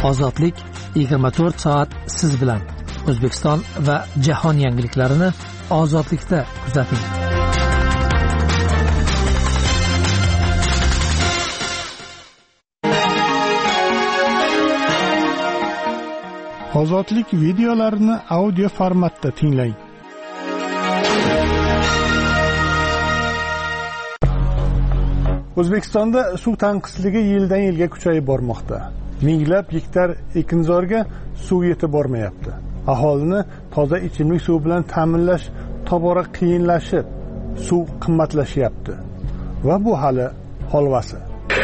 Ozodlik 24 soat siz bilan. O'zbekiston va jahon yangiliklarini Ozodlikda kuzating. Ozodlik videolarini audio formatda tinglang. O'zbekistonda suv tanqisligi yildan yilga kuchayib bormoqda. Minglab gektar ekinzorga suv yetib bormayapti. Aholini toza ichimlik suvi bilan ta'minlash tobora qiyinlashib, suv qimmatlashyapti. Va bu hali holvasi.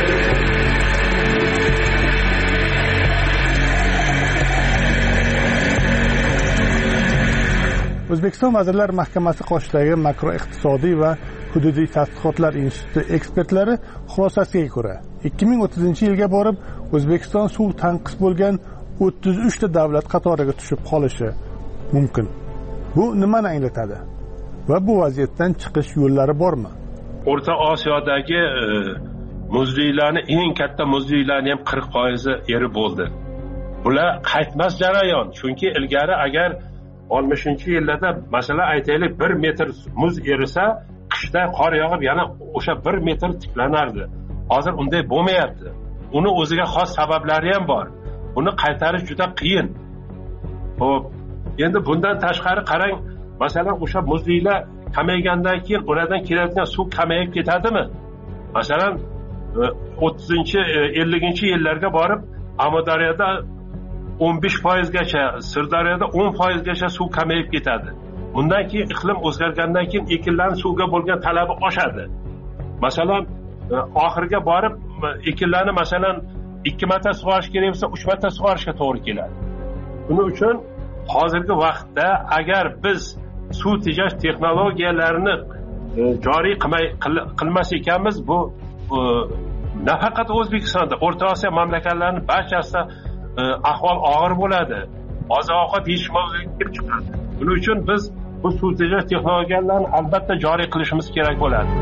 O'zbekiston Vazirlar Mahkamasi qoshidagi makroiqtisodiy va hududiy tadqiqotlar instituti ekspertlari xulosasiga ko'ra 2030-yilga borib O'zbekiston suv tanqis bo'lgan 33 ta davlat qatoriga tushib qolishi mumkin. Bu nimani anglatadi? Va bu vaziyatdan chiqish yo'llari bormi? O'rta Osiyodagi muzliklarning eng katta muzliklarning ham 40% eri bo'ldi. Bular qaytmas jarayon, chunki ilgari agar 60-yillarda masalan aytaylik 1 metr muz erisa, qishda qor yog'ib yana o'sha 1 metr tiklanardi. Hozir unday bo'lmayapti. Uni o'ziga xos sabablari ham bor. Buni qaytarish juda qiyin. Xo'p, endi bundan tashqari qarang, masalan o'sha muzliklar kamaygandan keyin ulardan keladigan suv kamayib ketadimi? Masalan 30-50-yillarga borib Amudaryoda 15% gacha, Sirdaryoda 10% gacha suv kamayib ketadi. Bundan keyin iqlim o'zgargandan keyin ekinlarning suvga bo'lgan talabi oshadi. Masalan, oxirga borib ekinlarni masalan 2 marta sug'orish kerak bo'lsa 3 marta sug'orishga to'g'ri keladi. Buning uchun hozirgi vaqtda agar biz suv tejash texnologiyalarini joriy qilmas ekanmiz, bu nafaqat O'zbekistonda, O'rta Osiyo mamlakatlarining barchasida ahvol og'ir bo'ladi. Oziq-ovqat yetishmovchilik kelib chiqadi. Buning uchun biz bu suv tejash texnologiyalarini albatta joriy qilishimiz kerak bo'ladi.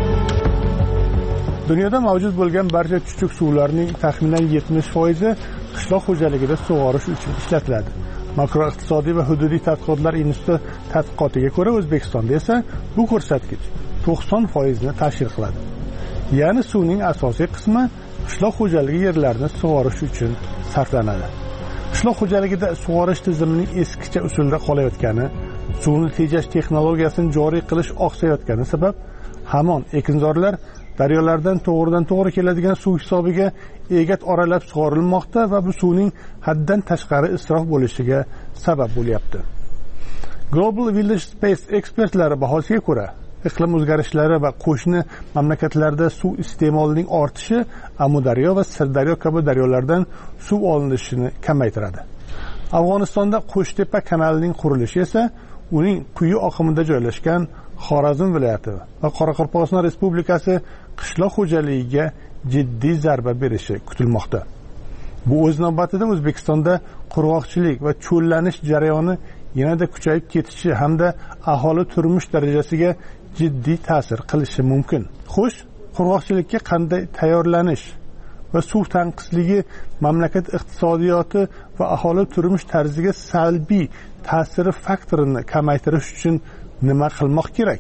Dunyoda mavjud bo'lgan barcha chuchuk suvlarning taxminan 70% qishloq xo'jaligida sug'orish uchun ishlatiladi. Makroiqtisodiy va hududiy tadqiqotlar instituti tadqiqotiga ko'ra O'zbekistonda esa bu ko'rsatkich 90% ni tashkil qiladi. Ya'ni suvning asosiy qismi qishloq xo'jaligi yerlarini sug'orish uchun sarflanadi. Qishloq xo'jaligida sug'orish tizimining eskicha usulda qolayotgani, suvni tejash texnologiyasini joriy qilish oqsayotgani sabab hamon ekinzorlar daryolardan to'g'ridan-to'g'ri keladigan suv hisobiga egat oralab sug'orilmoqda va bu suvning haddan tashqari isrof bo'lishiga sabab bo'lyapti. Global Village Space ekspertlari bahosiga ko'ra, iqlim o'zgarishlari va qo'shni mamlakatlarda suv iste'molining ortishi Amudaryo va Sirdaryo kabi daryolardan suv olinishini kamaytiradi. Afg'onistonda Qo'shtepa kanalining qurilishi esa uning quyi oqimida joylashgan Xorazm viloyati va Qoraqalpog'iston Respublikasi qishloq xo'jaligiga jiddiy zarba berishi kutilmoqda. Bu o'z navbatida O'zbekistonda qurg'oqchilik va cho'llanish jarayoni yanada kuchayib ketishi hamda aholi turmush darajasiga jiddiy ta'sir qilishi mumkin. Xo'sh, qurg'oqchilikka qanday tayyorlanish va suv tanqisligi mamlakat iqtisodiyoti va aholi turmush tarziga salbiy ta'siri faktorini kamaytirish uchun nima qilmoq kerak?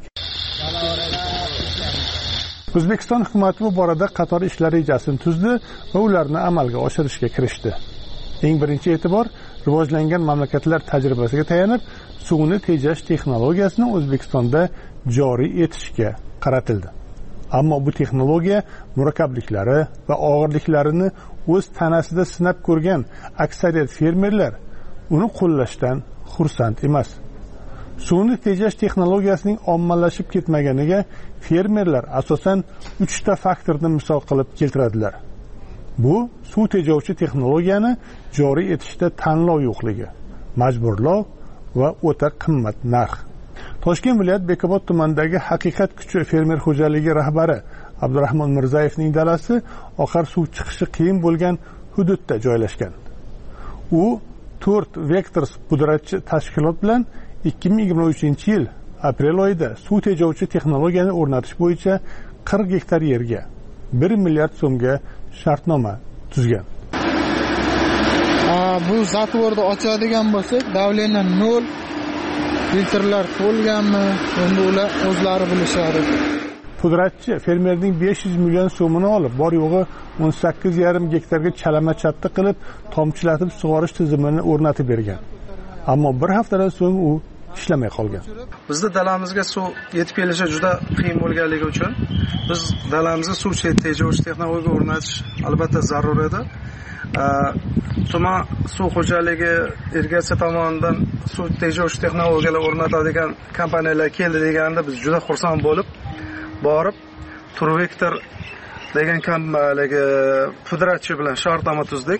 O'zbekiston hukumati bu borada qator ishlar rejasini tuzdi va ularni amalga oshirishga kirishdi. Eng birinchi e'tibor rivojlangan mamlakatlar tajribasiga tayanib, suvni tejash texnologiyasini O'zbekistonda joriy etishga qaratildi. Ammo bu texnologiya murakkabliklari va og'irliklarini o'z tanasida sinab ko'rgan aksariyat fermerlar uni qo'llashdan xursand emas. Suvni tejash texnologiyasining ommalashib ketmaganiga fermerlar asosan 3 ta faktorni misol qilib keltiradilar. Bu suv tejovchi texnologiyani joriy etishda tanlov yo'qligi, majburlov va o'ta qimmat narx. Toshkent viloyat Bekobod tumanidagi Haqiqat kuchi fermer xo'jaligi rahbari Abdurahmon Mirzayevning dalasi oqar suv chiqishi qiyin bo'lgan hududda joylashgan. U 4 Vectors pudratchi tashkilot bilan 2023-yil aprel oyida suv tejovchi texnologiyani o'rnatish bo'yicha 40 gektar yerga 1 milliard so'mga shartnoma tuzgan. bu zatvorni ochadigan bo'lsak, davleniya 0, filtrlar to'lganmi, endi ular o'zlari bilishadi. Pudratchi fermerning 500 million so'mini olib, bor yo'g'i 18,5 gektarga chalama chatta qilib, tomchilatib sug'orish tizimini o'rnatib bergan. Ammo bir haftadan so'ng u ishlamay qolgan. Bizda dalamizga suv yetib kelishi juda qiyin bo'lganligi uchun biz dalamizga suv tejash texnologiya o'rnatish albatta zarur edi. Tuman suv xo'jaligi irrigatsiya tomonidan suv tejash texnologiyalar o'rnatadigan kompaniyalar keldi deganda biz juda xursand bo'lib borib Turvektor degan kompaniyaga pudratchi bilan shartnoma tuzdik.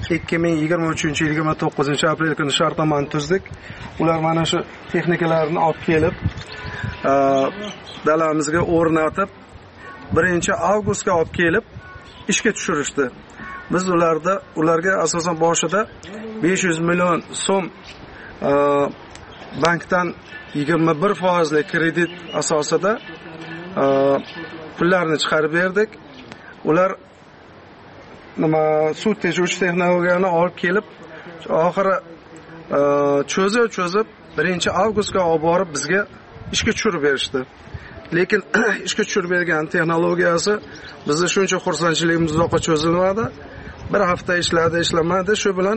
2023-29 aprel kuni shartnomani tuzdik. Ular mana shu texnikalarni olib kelib dalamizga o'rnatib 1-avgustga olib kelib ishga tushirishdi. Biz ularga asosan boshida 500 million so'm bankdan 21% kredit asosida pullarni chiqarib berdik. Ular suv tejovchi texnologiyani olib kelib, oxiri cho'zib 1-avgustga olib borib bizga ishga tushirib berishdi. Lekin ishga tushirib bergan texnologiyasi bizni shuncha xursandchiligimiz uzoqqa cho'zilmadi. Bir hafta ishlamadi. Shu bilan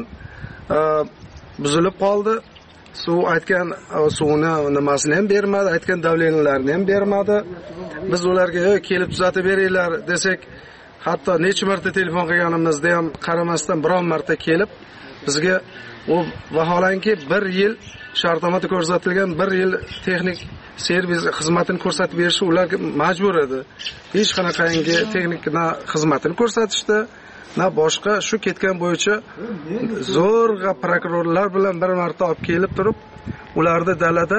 buzilib qoldi. Suv aytgan suvni nimasini ham bermadi, aytgan davleniyalarni ham bermadi. Biz ularga kelib tuzatib beringlar desak, hatto necha marta telefon qilganimizda ham qaramasdan biron marta kelib bizga u vaholanki 1 yil shartnomada ko'rsatilgan 1 yil texnik servis xizmatini ko'rsatib berishi ularga majbur edi. Hech qanaqangi texnik xizmatini ko'rsatishdi, na boshqa shu ketgan bo'yicha zo'rg'a prokurorlar bilan bir marta olib kelib turib, ularni dalada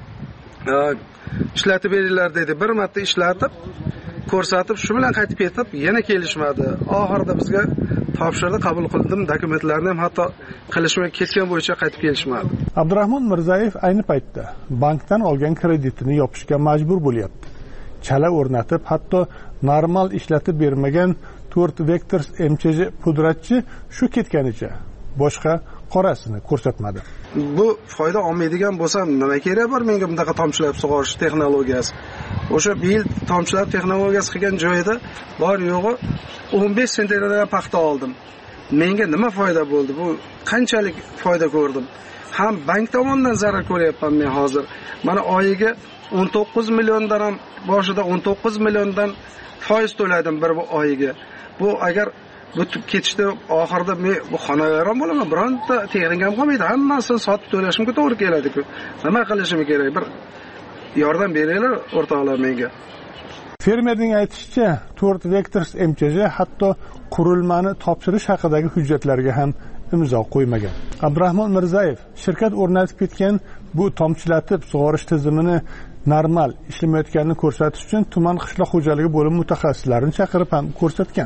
ishlatib beringlar dedi. Bir marta ishlatib ko'rsatib, shu bilan qaytib ketib, yana kelishmadi. Oxirida bizga topshirdi, qabul qildim, dokumentlarni ham hatto qilishmay ketgan bo'yicha qaytib kelishmadi. Abdurahmon Mirzayev ayni paytda bankdan olgan kreditini yopishga majbur bo'lyapti. Chala o'rnatib, hatto normal ishlatib bermagan Turvektor MCJ pudratchi shu ketganicha boshqa qorasini ko'rsatmadi. Bu foyda olmaydigan bo'lsam, nima kerak bor menga bundaqa tomchilab sug'orish texnologiyasi? O'sha yil tomchilab texnologiyasi qilgan joyda bor yo'g'i 15 sentnerdan paxta oldim. Menga nima foyda bo'ldi? Bu qanchalik foyda ko'rdim? Ham bank tomonidan zarar ko'ryapman men hozir. Mana oyiga 19 milliondan ham boshida 19 milliondan foiz to'ladim bir oyiga. Bu agar bu ketishda oxirida men bu xonavayron bo'laman, bironta texnikam qolmaydi. Hammasini sotib to'lashimga to'g'ri keladi-ku. Nima qilishim kerak? Bir yordam beringlar o'rtoqlar menga. Fermerning aytishicha, Turvektor MCJ hatto qurilmani topshirish haqidagi hujjatlarga ham imzo qo'ymagan. Abdurahmon Mirzayev shirkat o'rnatib ketgan bu tomchilatib sug'orish tizimini normal ishlamayotganini ko'rsatish uchun tuman qishloq xo'jaligi bo'limi mutaxassislarini chaqirib ham ko'rsatgan.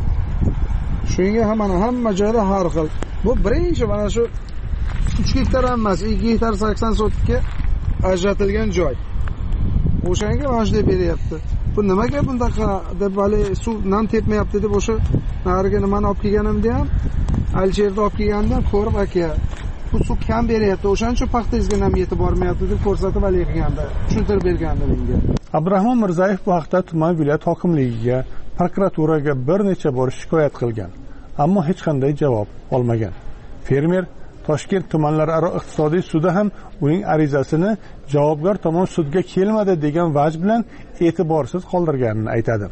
Shunga hamma joyda har xil. Bu birinchi mana shu 3 gektar emas, 2 gektar 80 sotkga ajratilgan joy. O'shanga mana shunday beryapti. Bu nimaga bundaqa deb hali suv nam tepmayapti deb o'sha nariga nimani olib kelganimda ham Aljerda olib kelganda ko'rib aka, bu suv kam beryapti, o'shaning uchun paxtangizga nam yetib bormayapti deb ko'rsatib qilganda, tushuntirib bergandi menga. Abdurahmon Mirzayev bu haqda tuman viloyat hokimligiga, prokuraturaga bir necha bor shikoyat qilgan, ammo hech qanday javob olmagan. Fermer Toshkent tumanlararo iqtisodiy sudi ham uning arizasini javobgar tomon sudga kelmadi degan vaj bilan e'tiborsiz qoldirganini aytadi.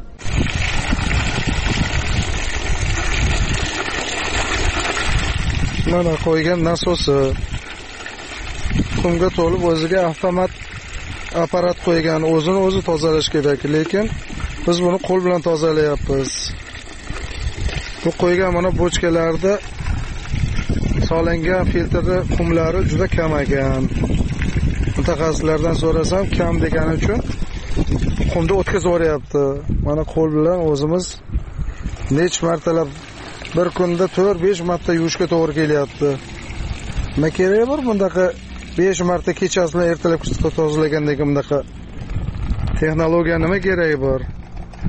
Mana qo'ygan nasosi qumga to'lib o'ziga avtomat apparat qo'ygan, o'zini o'zi tozalash kerak, lekin biz buni qo'l bilan tozalayapmiz. Bu qo'ygan mana bochkalarda solingan filtrli qumlari juda kam ekan. Mutaxassislardan so'rasam, kam degani uchun qumni o'tkazib yuboryapti. Mana qo'l bilan o'zimiz necha martalab bir kunda 4-5 marta yuvishga to'g'ri kelyapti. Nima kerak bor bundaqa 5 marta kechasi bilan ertalab tozalagandagi bundaqa texnologiya nima keragi bor?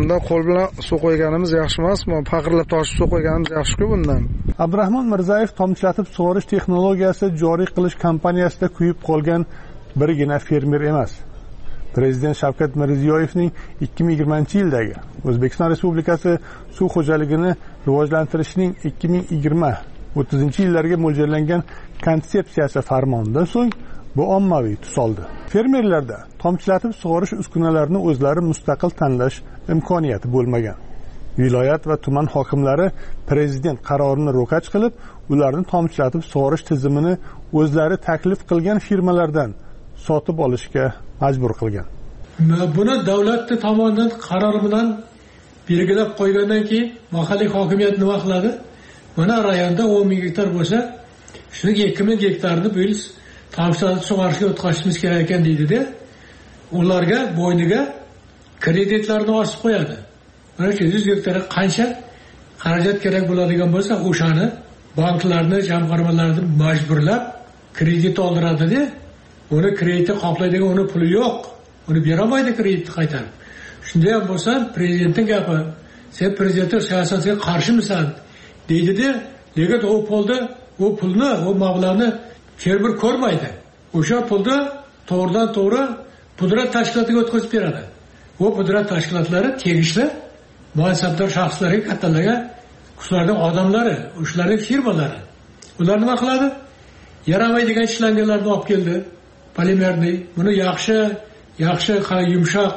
Bunda qo'l bilan suv qo'yganimiz yaxshi emasmi? Faqirlab toshib suv qo'yganimiz yaxshi-ku bundan. Abdurahmon Mirzayev tomchilatib sug'orish texnologiyasi joriy qilish kampaniyasida kuyib qolgan birgina fermer emas. Prezident Shavkat Mirziyoyevning 2020-yildagi O'zbekiston Respublikasi suv xo'jaligini rivojlantirishning 2020-30-yillarga mo'ljallangan konsepsiyasi farmonidan so'ng bu ommaviy tus oldi. Fermerlarda tomchilatib sug'orish uskunalarini o'zlari mustaqil tanlash imkoniyati bo'lmagan. Viloyat va tuman hokimlari prezident qarorini ro'kach qilib, ularni tomchilatib sug'orish tizimini o'zlari taklif qilgan firmalardan sotib olishga majbur qilgan. Buni davlat tomonidan qaror bilan belgilab qo'ygandan keyin mahalliy hokimiyat nima qiladi? Mana rayonda 10 ming gektar bo'lsa, shuni 2 ming gektarni biz tomchilatib sug'orishga o'tkazishimiz kerak ekan deydi-da, ularga bo'yniga kreditlarni osib qo'yadi. Mana 100 gektarga qancha xarajat kerak bo'ladigan bo'lsa, o'shani banklarni, jamg'armalarni majburlab kredit oldiradi-da. Uni kreditni qoplaydigan uni puli yo'q. Uni bera olmaydi kreditni qaytarib. Shunday ham bo'lsa, prezidentning gapi, sen prezidentning siyosatiga qarshimisan deydi-da, lekin u pulni, u mablag'ni fermer ko'rmaydi. O'sha pulni to'g'ridan-to'g'ri pudrat tashkilotiga o'tkazib beradi. Bu pudrat tashkilotlari tegishli mansabdor shaxslarga, kattalarga, ularning odamlari, ularning firmalari. Ular nima qiladi? Yaramaydigan ishlanganlarni olib keldi. Polimerni, buni yaxshi yumshoq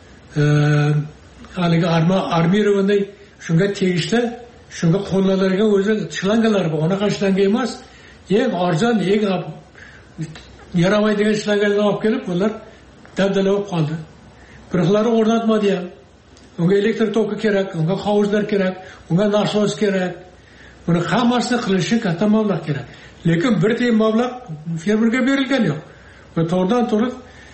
haligi armirovanday shunga tegishli, shunga qo'llanadigan o'zi ishlanganlar bu. Unaqa ishlangan emas. Eng arzon, eng yaramaydigan ishlanganlarni olib kelib, ular dabdala bo'lib qoldi. Biroqlari o'rnatmadi ham. Unga elektr toki kerak, unga hovuzlar kerak, unga nasos kerak. Buni hammasini qilishi katta mablag' kerak. Lekin bir tiyin mablag' fermerga berilgan yo'q. Va to'g'ridan-to'g'ri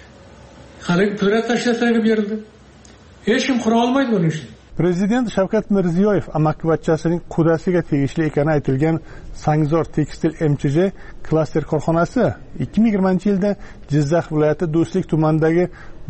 haligi pudrat tashkilotlariga berildi. Hech kim qura olmaydi buni ishni. Prezident Shavkat Mirziyoyev amakkivachchasining qudasiga tegishli ekani aytilgan Sangzor tekstil MCJ klaster korxonasi 2020-yilda Jizzax viloyati Do'stlik tumanidagi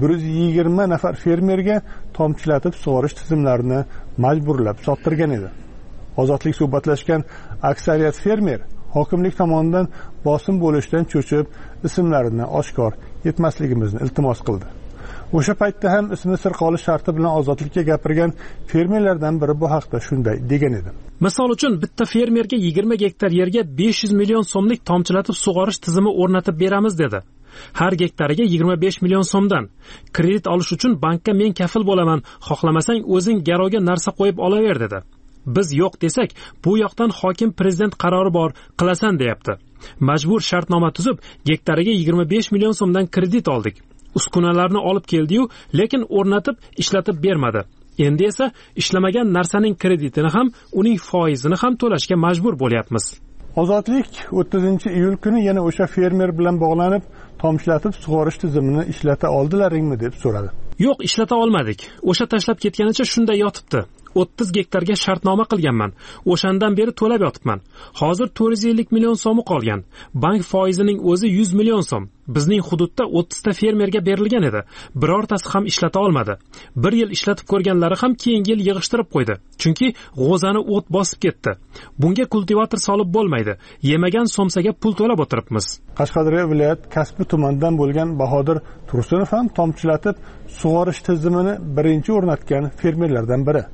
120 nafar fermerga tomchilatib sug'orish tizimlarini majburlab sottirgan edi. Ozodlik suhbatlashgan aksariyat fermer hokimlik tomonidan bosim bo'lishdan cho'chib, ismlarini oshkor etmasligimizni iltimos qildi. O'sha paytda ham ismi sir qolish sharti bilan ozodlikka gapirgan fermerlardan biri bu haqda shunday degan edi. Misol uchun bitta fermerga 20 gektar yerga 500 million so'mlik tomchilatib sug'orish tizimi o'rnatib beramiz dedi. Har gektariga 25 million so'mdan. Kredit olish uchun bankka men kafil bo'laman, xohlamasang o'zing garovga narsa qo'yib olaver dedi. Biz yo'q desak, bu yoqdan hokim prezident qarori bor, qilasan deyapti. Majbur shartnoma tuzib, gektariga 25 million so'mdan kredit oldik. Uskunalarni olib keldi-yu, lekin o'rnatib, ishlatib bermadi. Endi esa ishlamagan narsaning kreditini ham, uning foizini ham to'lashga majbur bo'lyapmiz. Ozodlik 30-iyul kuni yana o'sha fermer bilan bog'lanib, tomchilatib sug'orish tizimini ishlata oldilaringmi deb so'radi. Yo'q, ishlata olmadik. O'sha tashlab ketganicha shunday yotibdi. 30 gektarga shartnoma qilganman. O'shandan beri to'lab yotibman. Hozir 450 million so'mi qolgan. Bank foizining o'zi 100 million so'm. Bizning hududda 30 ta fermerga berilgan edi. Birortasi ham ishlata olmadi. Bir yil ishlatib ko'rganlari ham keyingi yil yig'ishtirib qo'ydi. Chunki g'o'zani o't bosib ketdi. Bunga kultivator solib bo'lmaydi. Yemagan so'msaga pul to'lab o'tiribmiz. Qashqadaryo viloyat Kasbi tumanidan bo'lgan Bahodir Tursunov ham tomchilatib sug'orish tizimini birinchi o'rnatgan fermerlardan biri.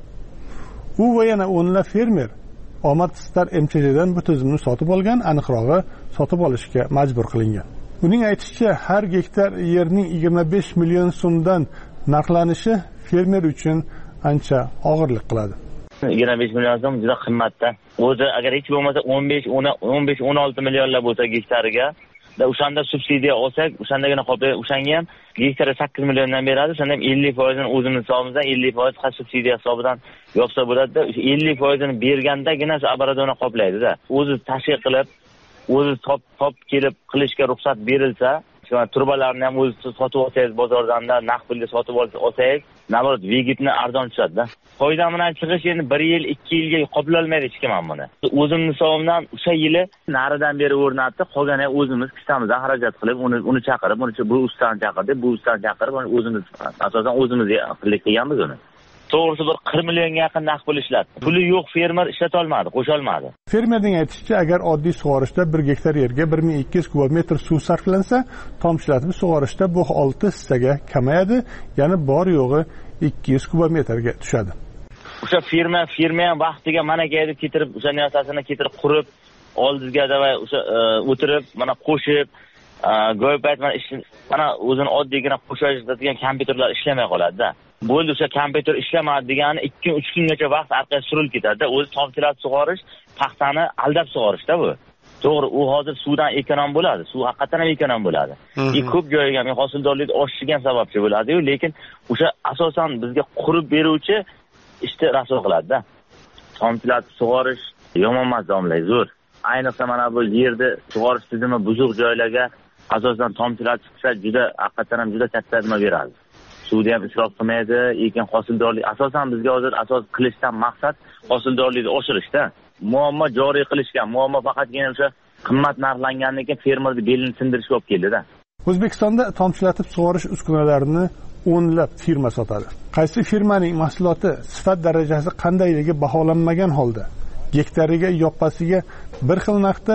U va yana o'nlab fermer Omad Star MCJdan bu tizimni sotib olgan, aniqrog'i sotib olishga majbur qilingan. Uning aytishicha, har gektar yerning 25 million so'mdan narxlanishi fermer uchun ancha og'irlik qiladi. 25 million so'm juda qimmatda. O'zi agar hech bo'lmasa 15-16 millionlar bo'lsa gektariga, o'shanda subsidiya olsak, o'shandagina qoplay, o'shanga ham gektariga 8 milliondan beradi. O'shanda ham 50% ni o'zimiz hisobimizdan 50% subsidiya hisobidan yopsa bo'ladi-da. 50% ni bergandagina abaradona qoplaydi-da. O'zi tashkil qilib, o'zi top kelib qilishga ruxsat berilsa, turbalarni ham o'zi sotib olsangiz bozordan-da naqd pulga sotib olsangiz, navrot vegitni arzon tushadi-da. Foyda bilan chiqish endi 1 yil, 2 yilga qoplolmaydi hech kim ham buni. O'zimning hisobimdan o'sha yili naridan beri o'rnatdi, qolgani o'zimiz kissamizdan xarajat qilib, uni chaqirib, bu ustani chaqirdik, bu ustani chaqirib, o'zimiz asosan o'zimiz qilganmiz uni. to'g'risi bir 40 millionga yaqin naqd pul ishlatdi. Puli yo'q fermer ishlata olmadi, qo'sha olmadi. Fermerning aytishicha, agar oddiy sug'orishda 1 gektar yerga 1200 kubotmetr suv sarflansa, tomchilatib sug'orishda bu 6 hissaga kamayadi, ya'ni bor yo'g'i 200 kubotmetrga tushadi. O'sha firma ham vaqtiga mana kelib ketirib, o'sha narsasini ketirib qurib, oldizga va o'sha o'tirib, mana qo'shib, go'ypayt mana o'zini oddiygina qo'shadigan kompyuterlar ishlamay qoladi-da. Bo'ldi, o'sha kompyuter ishlamadi degani 2-3 kungacha vaqt orqaga surilib ketadi-da. O'zi tomchilatib sug'orish, paxtani aldab sug'orishda bu. To'g'ri, u hozir suvdan ekonom bo'ladi. Suv haqiqatan ham ekonom bo'ladi. Ko'p joyiga ham hosildorlik oshishiga sababchi bo'ladi-yu, lekin o'sha asosan bizga qurib beruvchi ishni rasvo qiladi-da. Tomchilatib sug'orish yomon emas, domlay, zo'r. Ayniqsa mana bu yerda sug'orish tizimi buzuq joylarga asosan tomchilatishsa juda haqiqatan ham juda katta nima beradi. Suvda ham isrof qilmaydi, ekin hosildorlik asosan bizga hozir asos qilishdan maqsad hosildorlikni oshirishda. Muammo joriy qilishgan, muammo faqatgina o'sha qimmat narxlangandan keyin fermerni belini sindirishga olib keldi-da. O'zbekistonda tomchilatib sug'orish uskunalarini o'nlab firma sotadi. Qaysi firmaning mahsuloti sifat darajasi qandayligi baholanmagan holda gektariga yoppasiga bir xil narxda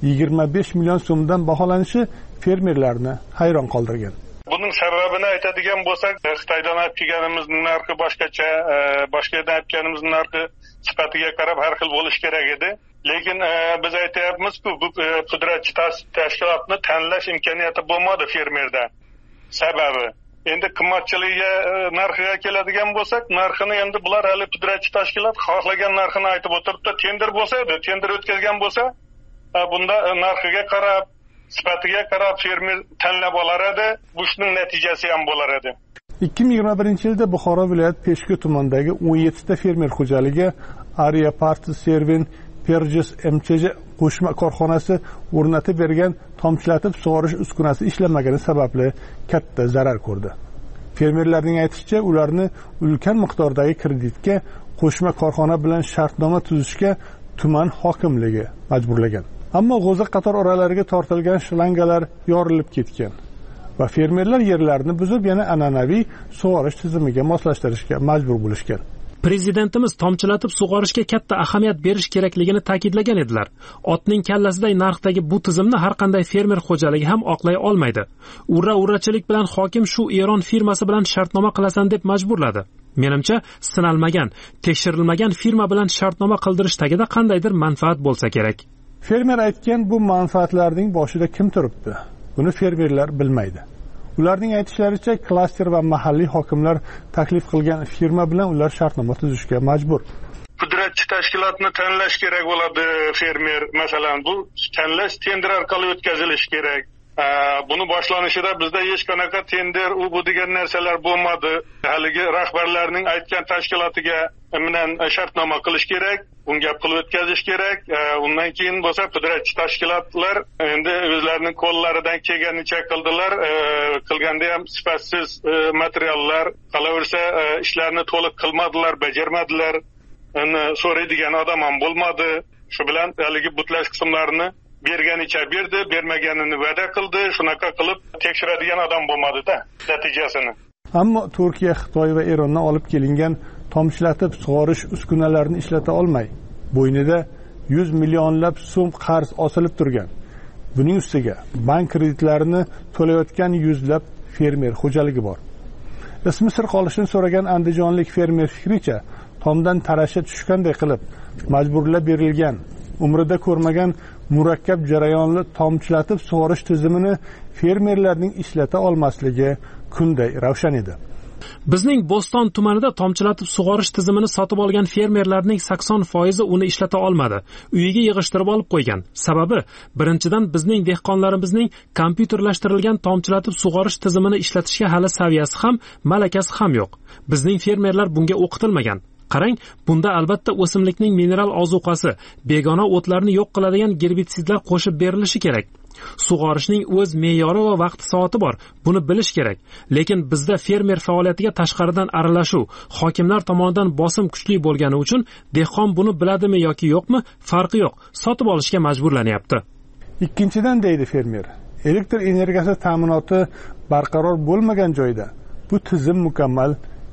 25 million so'mdan baholanishi fermerlarni hayron qoldirgan. Buning sababini aytadigan bo'lsak, Xitoydan olib kelganimizning narxi boshqacha, boshqa yerdan olib kelganimizning narxi sifatiga qarab har xil bo'lish kerak edi. Lekin biz aytayapmiz-ku, bu pudratchi tashkilotni tanlash imkoniyati bo'lmadi fermerda. Sababi endi qimmatchiligiga narxiga keladigan bo'lsak, narxini endi bular hali pudratchi tashkilot xohlagan narxini aytib o'tiribdi. Tender bo'lsa edi, tender o'tkazgan bo'lsa, bunda narxiga qarab, sifatiga qarab fermer tanlab olar edi. Bu ishning natijasi ham bo'lar edi. 2021-yilda Buxoro viloyat Peshku tumanidagi 17 ta fermer xo'jaligi Ariya Parti Servin Perjis MCJ qo'shma korxonasi o'rnatib bergan tomchilatib sug'orish uskunasi ishlamagani sababli katta zarar ko'rdi. Fermerlarning aytishicha, ularni ulkan miqdordagi kreditga qo'shma korxona bilan shartnoma tuzishga tuman hokimligi majburlagan. Ammo g'o'za qator oralariga tortilgan shlangalar yorilib ketgan va fermerlar yerlarini buzib yana an'anaviy sug'orish tizimiga moslashtirishga majbur bo'lishgan. Prezidentimiz tomchilatib sug'orishga katta ahamiyat berish kerakligini ta'kidlagan edilar. Otning kallasiday narxdagi bu tizimni har qanday fermer xo'jaligi ham oqlay olmaydi. Urra-urrachilik bilan hokim shu Eron firmasi bilan shartnoma qilasan deb majburladi. Menimcha, sinalmagan, tekshirilmagan firma bilan shartnoma qildirish tagida qandaydir manfaat bo'lsa kerak. Fermer aytgan bu manfaatlarning boshida kim turibdi? Buni fermerlar bilmaydi. Ularning aytishlaricha, klaster va mahalliy hokimlar taklif qilgan firma bilan ular shartnoma tuzishga majbur. Pudratchi tashkilotni tanlash kerak bo'ladi fermer. Masalan, bu tanlash tender orqali o'tkazilishi kerak. Buni boshlanishida bizda hech qanaqa tender bu degan narsalar bo'lmadi. Haligi rahbarlarning aytgan tashkilotiga bilan shartnoma qilish kerak, bunga pul o'tkazish kerak. Undan keyin bo'lsa pudratchi tashkilotlar endi o'zlarining qo'llaridan kelganicha qildilar. Qilganda ham sifatsiz materiallar, qolaversa ishlarni to'liq qilmadilar, bajarmadilar. So'raydigan odam ham bo'lmadi. Shu bilan haligi butlash qismlarini berganicha berdi, bermaganini va'da qildi. Shunaqa qilib tekshiradigan odam bo'lmadi-da natijasini. Ammo Turkiya, Xitoy va Erondan olib kelingan tomchilatib sug'orish uskunalarini ishlata olmay, bo'ynida 100 millionlab so'm qarz osilib turgan. Buning ustiga bank kreditlarini to'layotgan yuzlab fermer xo'jaligi bor. Ismi sir qolishini so'ragan andijonlik fermer fikricha, tomdan tarasha tushganday qilib majburlab berilgan, umrida ko'rmagan murakkab jarayonli tomchilatib sug'orish tizimini fermerlarning ishlata olmasligi kunday ravshan edi. Bizning Bo'ston tumanida tomchilatib sug'orish tizimini sotib olgan fermerlarning 80% uni ishlata olmadi. Uyiga yig'ishtirib olib qo'ygan. Sababi, birinchidan bizning dehqonlarimizning kompyuterlashtirilgan tomchilatib sug'orish tizimini ishlatishga hali saviyasi ham, malakasi ham yo'q. Bizning fermerlar bunga o'qitilmagan. Qarang, bunda albatta o'simlikning mineral ozuqasi, begona o'tlarni yo'q qiladigan gerbitsidlar qo'shib berilishi kerak. Sug'orishning o'z me'yori va vaqt soati bor. Buni bilish kerak. Lekin bizda fermer faoliyatiga tashqaridan aralashuv, hokimlar tomonidan bosim kuchli bo'lgani uchun dehqon buni biladimi yoki yo'qmi, farqi yo'q. Sotib olishga majburlanyapti. Ikkinchidan deydi fermer, elektr energiyasi ta'minoti barqaror bo'lmagan joyda bu tizim mukammal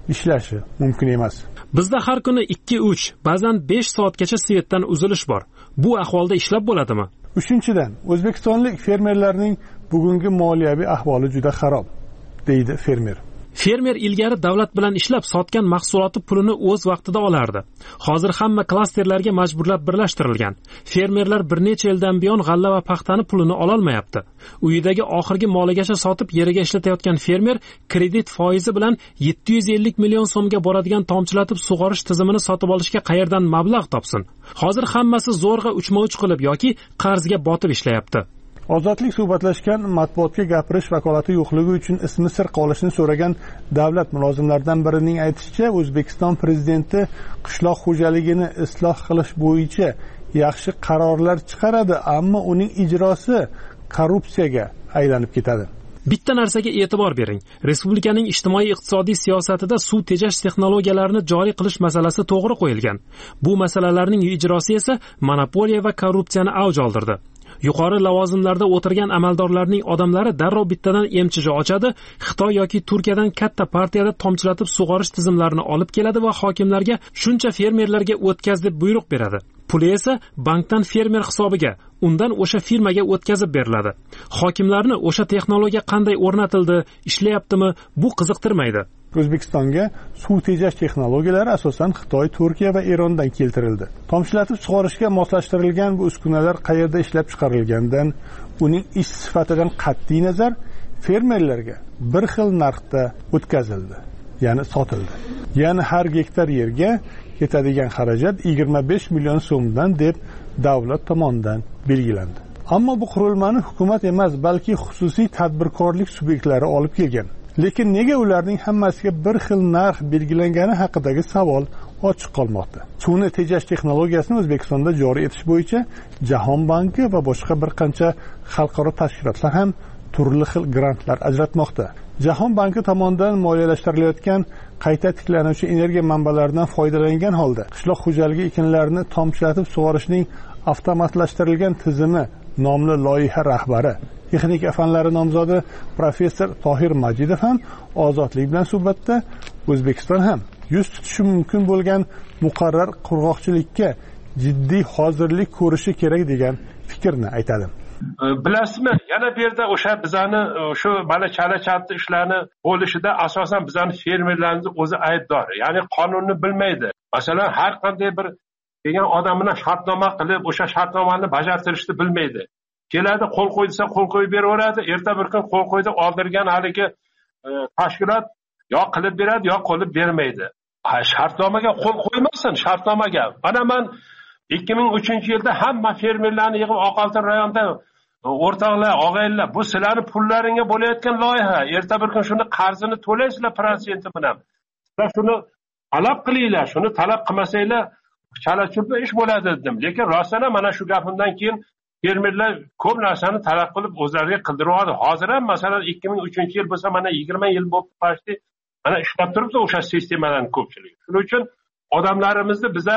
ishlashi mumkin emas. Bizda har kuni 2-3, ba'zan 5 soatgacha svetdan uzilish bor. Bu ahvolda ishlab bo'ladimi? Uchinchidan, o'zbekistonlik fermerlarning bugungi moliyaviy ahvoli juda xarob, deydi fermer. Fermer ilgari davlat bilan ishlab sotgan mahsuloti pulini o'z vaqtida olardi. Hozir hamma klasterlarga majburlab birlashtirilgan. Fermerlar bir necha yildan buyon g'alla va paxtani pulini ololmayapti. Uyidagi oxirgi moligacha sotib yeriga ishlatayotgan fermer kredit foizi bilan 750 million so'mga boradigan tomchilatib sug'orish tizimini sotib olishga qayerdan mablag' topsin? Hozir hammasi zo'rg'a uchma-uch qilib yoki qarzga botib ishlayapti. Ozodlik suhbatlashgan matbuotga gapirish vakolati yo'qligi uchun ismi sir qolishini so'ragan davlat mulozimlaridan birining aytishicha, O'zbekiston prezidenti qishloq xo'jaligini isloh qilish bo'yicha yaxshi qarorlar chiqaradi, ammo uning ijrosi korrupsiyaga aylanib ketadi. Bitta narsaga e'tibor bering. Respublikaning ijtimoiy-iqtisodiy siyosatida suv tejash texnologiyalarini joriy qilish masalasi to'g'ri qo'yilgan. Bu masalalarning ijrosi esa monopoliya va korrupsiyani avj oldirdi. Yuqori lavozimlarda o'tirgan amaldorlarning odamlari darrov bittadan emchija ochadi, Xitoy yoki Turkiyadan katta partiyada tomchilatib sug'orish tizimlarini olib keladi va hokimlarga shuncha fermerlarga o'tkaz deb buyruq beradi. Puli esa bankdan fermer hisobiga, undan o'sha firmaga o'tkazib beriladi. Hokimlarni o'sha texnologiya qanday o'rnatildi, ishlayaptimi, bu qiziqtirmaydi. O'zbekistonga suv tejash texnologiyalari asosan Xitoy, Turkiya va Erondan keltirildi. Tomchilatib sug'orishga moslashtirilgan bu uskunalar qayerda ishlab chiqarilgandan, uning ish sifatidan qat'iy nazar fermerlarga bir xil narxda o'tkazildi, ya'ni sotildi. Ya'ni har gektar yerga ketadigan xarajat 25 million so'mdan deb davlat tomonidan belgilandi. Ammo bu qurilmani hukumat emas, balki xususiy tadbirkorlik subyektlari olib kelgan. Lekin nega ularning hammasiga bir xil narx belgilangani haqidagi savol ochiq qolmoqda. Suvni tejash texnologiyasini O'zbekistonda joriy etish bo'yicha Jahon banki va boshqa bir qancha xalqaro tashkilotlar ham turli xil grantlar ajratmoqda. Jahon banki tomonidan moliyalashtirilayotgan qayta tiklanuvchi energiya manbalaridan foydalangan holda qishloq xo'jaligi ekinlarini tomchilatib sug'orishning avtomatlashtirilgan tizimi nomli loyiha rahbari, texnika fanlari nomzodi professor Tohir Majidov ham Ozodlik bilan suhbatda O'zbekiston ham yuz tutishi mumkin bo'lgan muqarrar qurg'oqchilikka jiddiy hozirlik ko'rishi kerak degan fikrni aytadi. Bilasizmi, yana bu yerda o'sha bizani shu mana chala-chatdi ishlarni bo'lishida asosan bizani fermerlarimiz o'zi aybdor. Ya'ni qonunni bilmaydi. Masalan, har qanday bir kelgan odam bilan shartnoma qilib, o'sha shartnomani bajartirishni bilmaydi. Keladi, qo'l qo'y desa qo'l qo'yib beraveradi, erta bir kun qo'l qo'ydi oldirgan haligi tashkilot yo qilib beradi, yo qilib bermaydi. Shartnomaga qo'l qo'ymasin, shartnomaga. Mana men 2003-yilda hamma fermerlarni yig'ib Oqoltin rayonida o'rtoqlar, og'aylar, bu sizlarni pullaringga bo'layotgan loyiha. Erta bir kun shuni qarzini to'laysizlar protsenti bilan. Sizlar shuni talab qilinglar, shuni talab qilmasanglar chala-chulpa ish bo'ladi dedim. Lekin rostdan mana shu gapimdan keyin fermerlar ko'p narsani talab qilib o'zlariga qildiradi. Hozir ham masalan 2003-yil bo'lsa mana 20 yil bo'lib qoldi. Mana ishlab turibdi o'sha sistemalarning ko'pchiligi. Shuning uchun odamlarimizni biza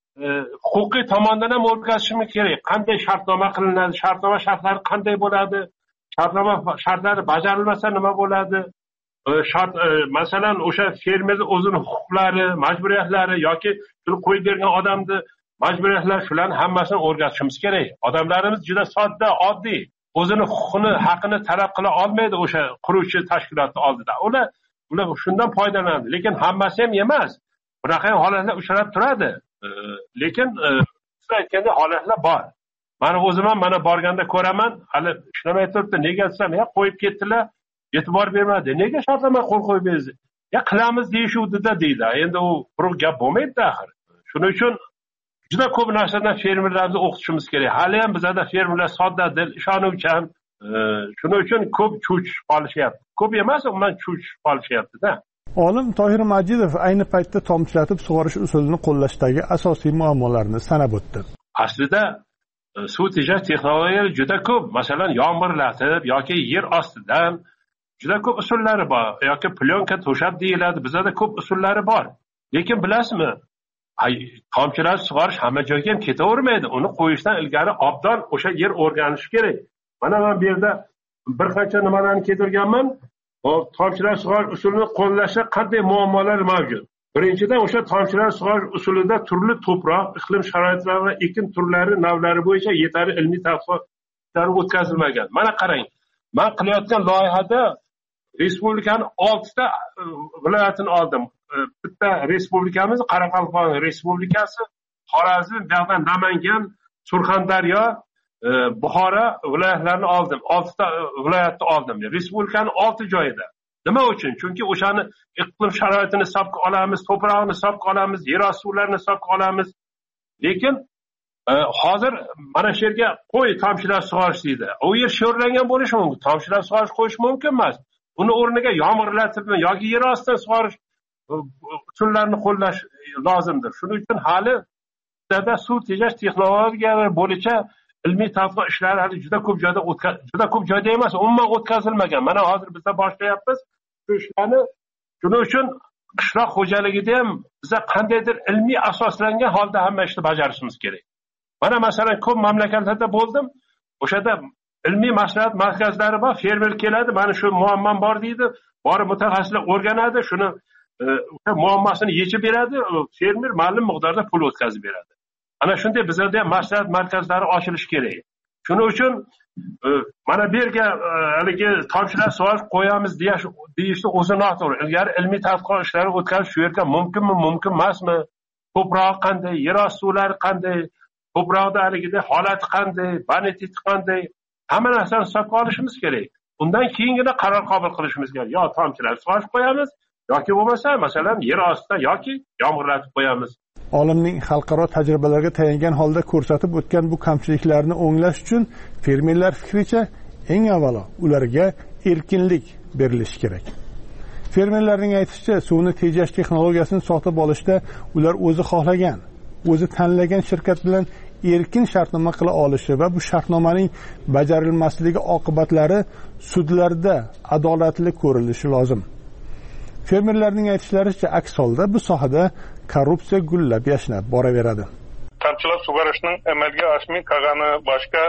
huquqiy tomondan ham o'rgatishimiz kerak. Qanday shartnoma qilinadi, shartnoma shartlari qanday bo'ladi, shartnoma shartlari bajarilmasa nima bo'ladi, masalan o'sha fermerning o'zini huquqlari, majburiyatlari yoki shuni qo'yib bergan odamni majburiyatlari, shularni hammasini o'rgatishimiz kerak. Odamlarimiz juda sodda, oddiy, o'zini huquqini, haqqini talab qila olmaydi o'sha quruvchi tashkilotning oldida. Ular shundan foydalanadi, lekin hammasi ham emas. Bunaqa holatlar uchrab turadi. Lekin siz aytganda holatlar bor. Mana o'zim ham mana borganda ko'raman, hali ishlamay turibdi. Nega desam, qo'yib ketdilar, e'tibor bermadi. Nega shartnoma qo'l qo'yib berdi? Qilamiz deyishuvdi-da deydi. Endi u quruq gap bo'lmaydi axir. Shuning uchun juda ko'p narsadan fermerlarni o'qitishimiz kerak. Hali ham bizda fermerlar sodda, dil, ishonuvchan. Shuning uchun ko'p cho'chib qolishyapti. Ko'p emas, umuman cho'chib qolishyapti-da. Olim Tohir Majidov ayni paytda tomchilatib sug'orish usulini qo'llashdagi asosiy muammolarni sanab o'tdi. Aslida suv tejash texnologiyalari juda ko'p. Masalan, yomg'irlatib yoki yer ostidan juda ko'p usullari bor. Yoki plyonka to'shab deyiladi. Bizda ko'p usullari bor. Lekin bilasizmi, tomchilatib sug'orish hamma joyga ham ketavermaydi. Uni qo'yishdan ilgari obdon o'sha yer o'rganish kerak. Mana men bu yerda bir qancha nimalarni keltirganman. hop tomchilatib sug'orish usulini qo'llashda qanday muammolar mavjud? Birinchidan, o'sha tomchilatib sug'orish usulida turli to'proq, iqlim sharoitlari va ekin turlari, navlari bo'yicha yetarli ilmiy tadqiqotlar o'tkazilmagan. Mana qarang, men qilayotgan loyihada respublikani 6 ta viloyatini oldim. Bitta respublikamiz Qoraqalpog'iston Respublikasi, Xorazm, buyoqdan Namangan, Surxondaryo, Buxoro viloyatlarini oldim. 6 ta viloyatni oldim. Respublikani 6 joyida. Nima uchun? Chunki o'shani iqlim sharoitini hisobga olamiz, to'prog'ini hisobga olamiz, yer osti suvlarini hisobga olamiz. Lekin hozir mana shu yerga qo'y tomchilab sug'orish deydi. U yer sho'rlangan bo'lishi mumkin. Tomchilab sug'orish qo'yish mumkin emas. Uni o'rniga yomg'irlatib yoki yer ostidan sug'orish usullarini qo'llash lozimdir. Shuning uchun hali bizda suv tejash texnologiyalari bo'yicha ilmiy tadqiqot ishlari hali juda ko'p joyda emas, umuman o'tkazilmagan. Mana hozir biz boshlayapmiz shu ishlarni. Shuning uchun qishloq xo'jaligida ham biz qandaydir ilmiy asoslangan holda hamma ishni bajarishimiz kerak. Mana masalan ko'p mamlakatlarda bo'ldim. O'shada ilmiy maslahat markazlari bor, fermer keladi, mana shu muammom bor deydi, borib mutaxassislar o'rganadi, shuni muammosini yechib beradi, fermer ma'lum miqdorda pul o'tkazib beradi. Ana shunday bizda ham maslahat markazlari ochilishi kerak. Shuning uchun mana bu yerga haligi tomchilatib sug'orish qo'yamiz deyishni o'zi noto'g'ri. Ilgari ilmiy tadqiqot ishlari o'tkazish shu yerga mumkinmi, mumkin emasmi? To'proq qanday, yer osti suvlari qanday, to'proqda haligida holati qanday, boniteti qanday, hamma narsani hisobga olishimiz kerak. Undan keyingina qaror qabul qilishimiz kerak. Yo tomchilatib sug'orish qo'yamiz yoki bo'lmasa masalan yer ostida yoki yomg'irlatib qo'yamiz. Olimning xalqaro tajribalarga tayangan holda ko'rsatib o'tgan bu kamchiliklarni o'nglash uchun fermerlar fikricha eng avvalo ularga erkinlik berilishi kerak. Fermerlarning aytishicha, suvni tejash texnologiyasini sotib olishda ular o'zi xohlagan, o'zi tanlagan shirkat bilan erkin shartnoma qila olishi va bu shartnomaning bajarilmasligi oqibatlari sudlarda adolatli ko'rilishi lozim. Fermerlarning aytishlaricha, aks holda bu sohada korrupsiya gullab yashnab boraveradi. Tomchilab sug'orishning amalga oshmay qolgani boshqa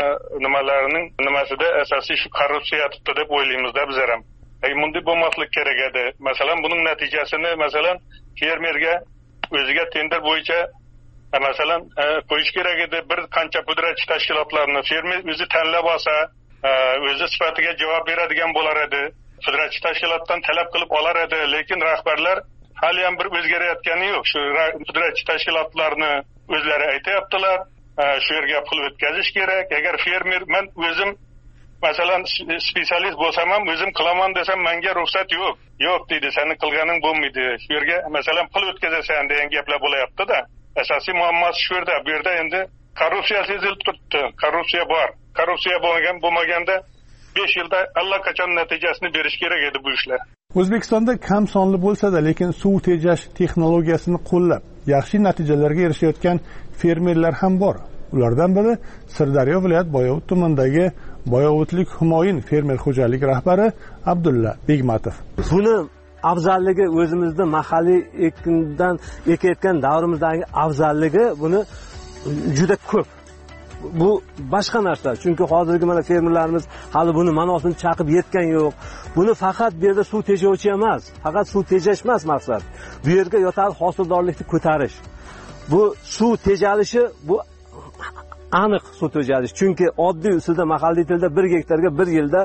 nimasida asosiy shu korrupsiya yotibdi deb o'ylaymiz-da bizlar ham. Bunday bo'lmaslik kerak edi. Masalan, buning natijasini masalan fermerga o'ziga tender bo'yicha masalan qo'yish kerak edi. Bir qancha pudratchi tashkilotlarni fermer o'zi tanlab olsa, o'zi sifatiga javob beradigan bo'lar edi. Pudratchi tashkilotdan talab qilib olar edi, lekin rahbarlar hali ham bir o'zgarayotgani yo'q. Shu pudratchi tashkilotlarni o'zlari aytayaptilar, shu yerga pul o'tkazish kerak. Agar fermer men o'zim masalan spetsialist bo'lsam ham o'zim qilaman desam menga ruxsat yo'q. Yo'q deydi, seni qilganing bo'lmaydi. Shu yerga masalan pul o'tkazasan degan gaplar bo'layapti-da. Asosiy muammosi shu yerda. Bu yerda endi korrupsiya sezilib turibdi. Korrupsiya bor. Korrupsiya bo'lmaganda 5 yilda allaqachon natijasini berish kerak edi bu ishlar. O'zbekistonda kam sonli bo'lsa-da, lekin suv tejash texnologiyasini qo'llab yaxshi natijalarga erishayotgan fermerlar ham bor. Ulardan biri Sirdaryo viloyat Boyovut tumanidagi Boyovutlik Humoyin fermer xo'jalik rahbari Abdulla Begmatov. Buni afzalligi o'zimizda mahalliy ekindan ekayotgan davrimizdagi afzalligi buni juda ko'p. Bu boshqa narsa. Chunki hozirgi mana fermerlarimiz hali buni ma'nosini chaqib yetgan yo'q. Buni faqat bu yerda suv tejovchi emas, faqat suv tejash emas maqsad. Bu yerga yotar hosildorlikni ko'tarish. Bu suv tejalishi bu aniq suv tejalish. Chunki oddiy usulda mahalliy tilda 1 gektarga 1 yilda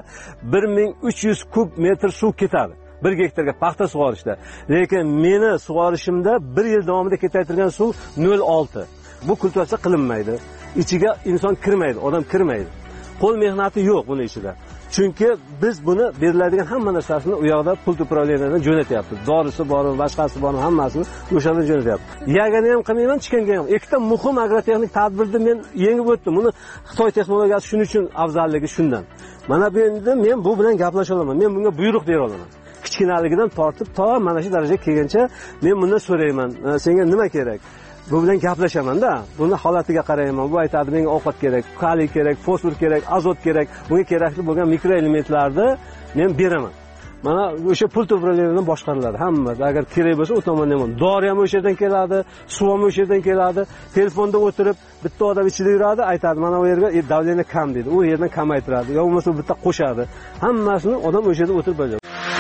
1300 kub metr suv ketadi. 1 gektarga paxta sug'orishda. Lekin meni sug'orishimda 1 yil davomida ketaytirgan suv 0.6. Bu kultivatsiya qilinmaydi. İçiga inson kirmaydi, odam kirmaydi. Qo'l mehnati yo'q buni ichida. Chunki biz buni beriladigan hamma narsasini u yoqda pul upravleniyadan jo'natyapmiz. Dorisi bor, boshqasi bor, hammasini o'shadan jo'natyapmiz. Yagani ham qilmayman, chiqanga ham. Ikkita muhim agrotexnik tadbirni men yengib o'tdim. Buni Xitoy texnologiyasi shuning uchun afzalligi shundan. Mana bu endi men bu bilan gaplasha olaman. Men bunga buyruq bera olaman. Kichkinaligidan tortib to mana shu darajaga kelguncha men bundan so'rayman. Senga nima kerak? Bu bilan gaplashaman-da. Buni holatiga qarayman. Bu aytadi, menga ovqat kerak, kaliy kerak, fosfor kerak, azot kerak. Bunga kerakli bo'lgan mikroelementlarni men beraman. Mana o'sha pul to'planadigan boshqariladi hamma. Agar kerak bo'lsa u tomondan ham. Dori ham o'sha yerdan keladi, suv ham o'sha yerdan keladi. Telefonda o'tirib bitta odam ichida yuradi, aytadi, mana bu yerga davleniya kam deydi. U yerdan kamaytiradi. Yo bo'lmasa bitta qo'shadi. Hammasini odam o'sha yerda o'tirib bajaradi.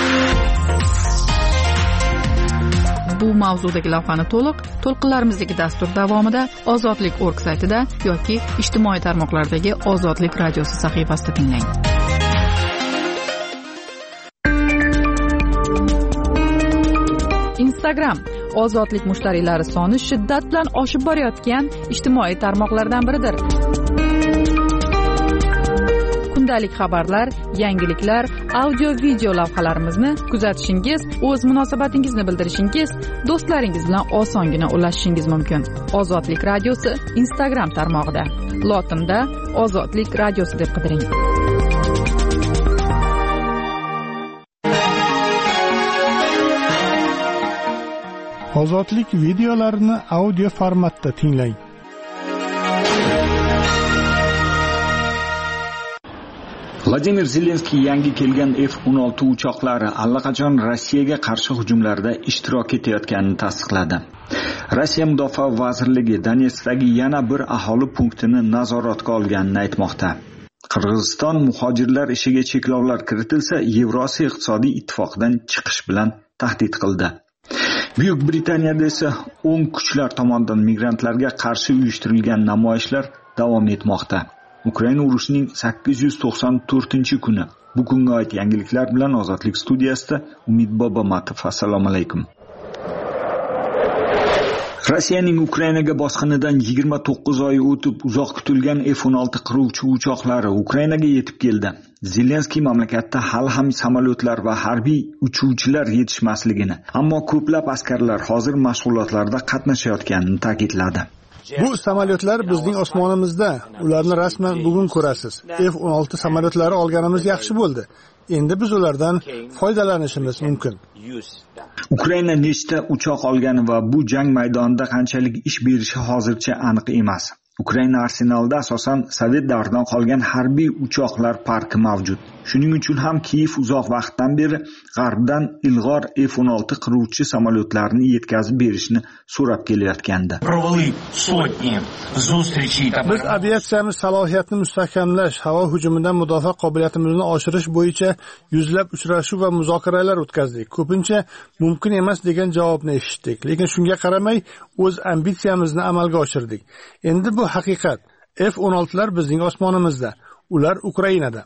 mavzudagi lavhani to'lqinlarimizdagi dastur davomida ozodlik.org saytida yoki ijtimoiy tarmoqlardagi Ozodlik radiosi sahifasida tinglang. Instagram ozodlik mushtariylari soni shiddat bilan oshib borayotgan ijtimoiy tarmoqlardan biridir. Kundalik xabarlar, yangiliklar, audio-video lavhalarimizni kuzatishingiz, o'z munosabatingizni bildirishingiz, do'stlaringiz bilan osongina ulashishingiz mumkin. Ozodlik radiosi Instagram tarmog'ida. Lotinda Ozodlik radiosi deb qidiring. Ozodlik videolarini audio formatda tinglang. Vladimir Zelenskiy yangi kelgan F-16 uchoqlari allaqachon Rossiyaga qarshi hujumlarda ishtirok etayotganini tasdiqladi. Rossiya Mudofaa vazirligi Donetskdagi yana bir aholi punktini nazoratga olganini aytmoqda. Qirg'iziston muhojirlar ishiga cheklovlar kiritilsa, Yevrosiyo iqtisodiy ittifoqidan chiqish bilan tahdid qildi. Buyuk Britaniyada esa o'ng kuchlar tomonidan migrantlarga qarshi uyushtirilgan namoyishlar davom etmoqda. Ukraina urushining 894-kuni. Bu kunga oid yangiliklar bilan Ozodlik studiyasida Umid Bobomatov. Assalomu alaykum. Rossiyaning Ukrainaga bosqinidan 29 oy o'tib, uzoq kutilgan F-16 qiruvchi uchoqlari Ukrainaga yetib keldi. Zelenskiy mamlakatda hali ham samolyotlar va harbiy uchuvchilar yetishmasligini, ammo ko'plab askarlar hozir mashg'ulotlarda qatnashayotganini ta'kidladi. Bu samolyotlar bizning osmonimizda. Ularni rasman bugun ko'rasiz. F-16 samolyotlari olganimiz yaxshi bo'ldi. Endi biz ulardan foydalanishimiz mumkin. Ukraina nechta uchoq olgani va bu jang maydonida qanchalik ish berishi hozircha aniq emas. Ukraina arsenalida asosan Sovet davridan qolgan harbiy uchoqlar parki mavjud. Shuning uchun ham Kiyev uzoq vaqtdan beri g'arbdan ilg'or F-16 qiruvchi samolyotlarini yetkazib berishni so'rab kelayotgandi. Biz aviatsiyamiz salohiyatini mustahkamlash, havo hujumidan mudofaa qobiliyatimizni oshirish bo'yicha yuzlab uchrashuv va muzokaralar o'tkazdik. Ko'pincha mumkin emas degan javobni eshitdik, lekin shunga qaramay o'z ambitsiyamizni amalga oshirdik. Endi bu haqiqat. F-16lar bizning osmonimizda, ular Ukrainada.